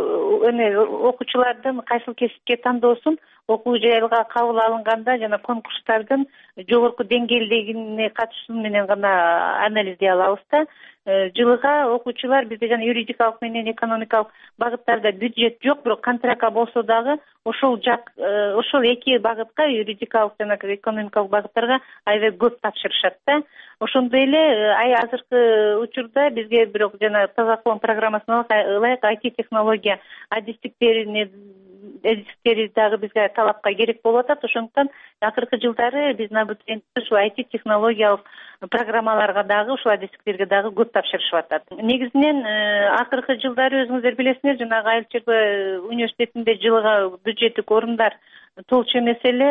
эме окуучулардын кайсыл кесипке тандоосун окуу жайга кабыл алынганда жана конкурстардын жогорку деңгээлдегине катышуу менен гана анализдей алабыз да. Жылыга окуучулар бизде жана юридикалык менен экономикалык багыттарда бюджет жок, бирок контрактка болсо дагы ошол жак ошол эки багытка, юридикалык жана экономикалык багыттарга аябай көп тапшырышат да. Ошондой эле ай азыркы учурда бизге бирок жана Тазакулон программасына ылайык ай ти технология адистиктерине адистиктери дагы бизге талапка керек болуп атат. Ошондуктан акыркы жылдары биздин абитуриенттер ушул ай ти технологиялык программаларга дагы ушул адистиктерге дагы көп тапшырышып атат. Негизинен акыркы жылдары өзүңүздөр билесиңер, жанагы Айыл чарба университетинде жылга бюджеттик орундар толчу эмес эле.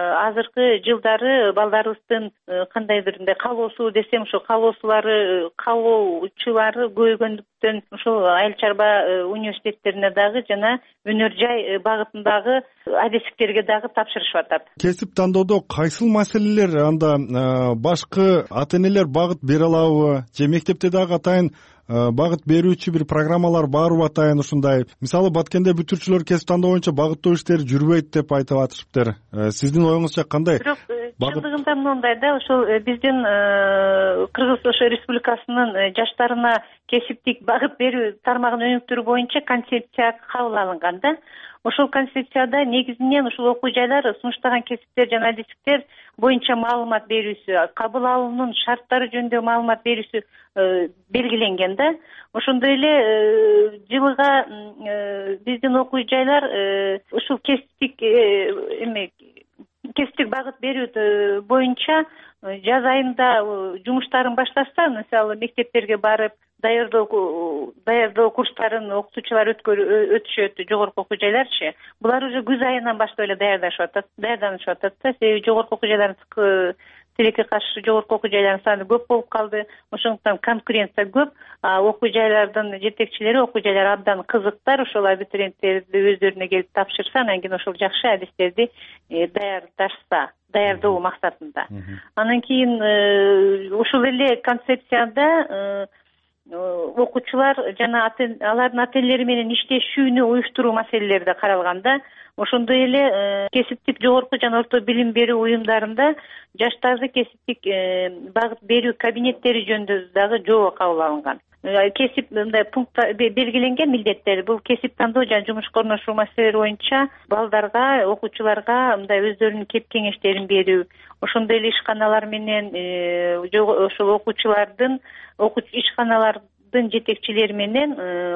Азыркы жылдары балдарыбыздын кандайдыр мындай калоосу десем, ушул калоосулары, калоочулары көбөйгөндүктөн ушул Айыл чарба университеттерине дагы жана өнөр жай багытындагы адистиктерге дагы тапшырышып атат. Кесип тандоодо кайсыл маселелер анда башкы ата-энелер багыт бере алабы? Же мектепте дагы атайын багыт берүүчү бир программалар барбы атайын ушундай? Мисалы, баткенде бүтүрүүчүлөр кесип тандоо боюнча багыттоо иштери жүрбөйт деп айтып атышыптыр. Сиздин оюңузча кандай? Бирок чындыгында мындай да, ошол биздин Кыргыз Республикасынын жаштарына кесиптик багыт берүү тармагын өнүктүрүү боюнча концепция кабыл алынган да. Ошол концепцияда негизинен ушул окуу жайлар сунуштаган кесиптер жана адистиктер боюнча маалымат берүүсү, кабыл алуунун шарттары жөнүндө маалымат берүүсү белгиленген да. Ошондой эле жылга биздин окуу жайлар ушул кесиптик эме кесиптик багыт берүү боюнча жаз айында жумуштарын башташса, мисалы мектептерге барып даярдоо даярдоо курстарын окутуучулар өтүшөт, жогорку окуу жайларчы. Булар уже күз айынан баштап эле даярдашып атат, даярданышып атат да. Себеби жогорку окуу жайларын тилекке каршы жогорку окуу жайлардын саны көп болуп калды. Ошондуктан конкуренция көп. Окуу жайлардын жетекчилери окуу жайлар абдан кызыктар, ошол абитуриенттерди өздөрүнө келип тапшырса, анан кийин ошол жакшы адистерди даярдашса, даярдоо максатында. Анан кийин ушул эле концепцияда окуучулар жана алардын ата энелери менен иштешүүнү уюштуруу маселелери да каралган да. Ошондой эле кесиптик жогорку жана орто билим берүү уюмдарында жаштарды кесиптик багыт берүү кабинеттери жөнүндө дагы жобо кабыл алынган. Кесип мындай пункт белгиленген милдеттер. Бул кесип тандоо жана жумушка орношуу маселелери боюнча балдарга, окуучуларга мындай өздөрүнүн кеп кеңештерин берүү, ошондой эле ишканалар менен ошол окуучулардын ишканалардын жетекчилери менен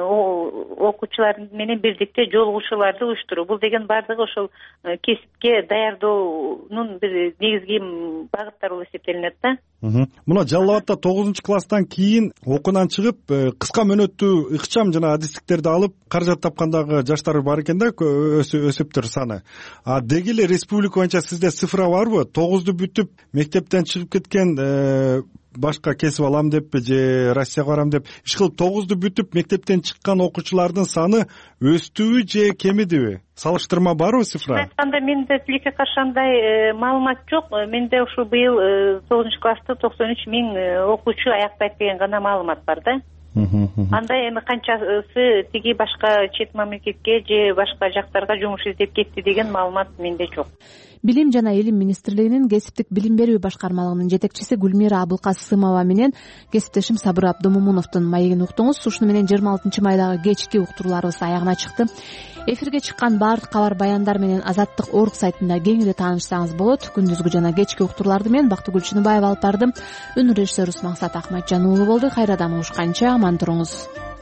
окуучулар менен бирдикте жолугушууларды уюштуруу. Бул деген баардыгы ошол кесипке даярдоонун бир негизги багыттары болуп эсептелинет да. Мына Жалал Абадта тогузунчу класстан кийин окуудан чыгып, кыска мөөнөттүү ыкчам жана адистиктерди алып каражат тапкандагы жаштар бар экен да, өсөптөр саны. А деги эле республика боюнча сизде цифра барбы? тогузду бүтүп мектептен чыгып кеткен башка кесип алам деппи же Россияга барам деп иш кылып тогузду бүтүп мектептен чыккан окуучулардын саны өстүбү же кемидиби? Салыштырма барбы цифра? Айтканда менде тилекке каршы андай маалымат жок. Менде ушу быйыл тогузунчу класста токсон үч миң окуучу аяктайт деген гана маалымат бар да. Андай эми канчасы тиги башка чет мамлекетке же башка жактарга жумуш издеп кетти деген маалымат менде жок. Билим жана Илим министрлигинин кесиптик билим берүү башкармалыгынын жетекчиси Гүлмира Абылкасымова менен кесиптешим Сабыр Абдымомуновдун маегин уктуңуз. Ушуну менен жыйырма алтынчы майдагы кечки уктурууларыбыз аягына чыкты. Эфирге чыккан баардык кабар баяндар менен Азаттык орг сайтында кеңири таанышсаңыз болот. Күндүзгү жана кечки уктурууларды мен Бактыгүл Чыныбаева алып бардым. Үнү режиссерибиз Максат Акматжан уулу болду. Кайрадан угушканча аман туруңуз.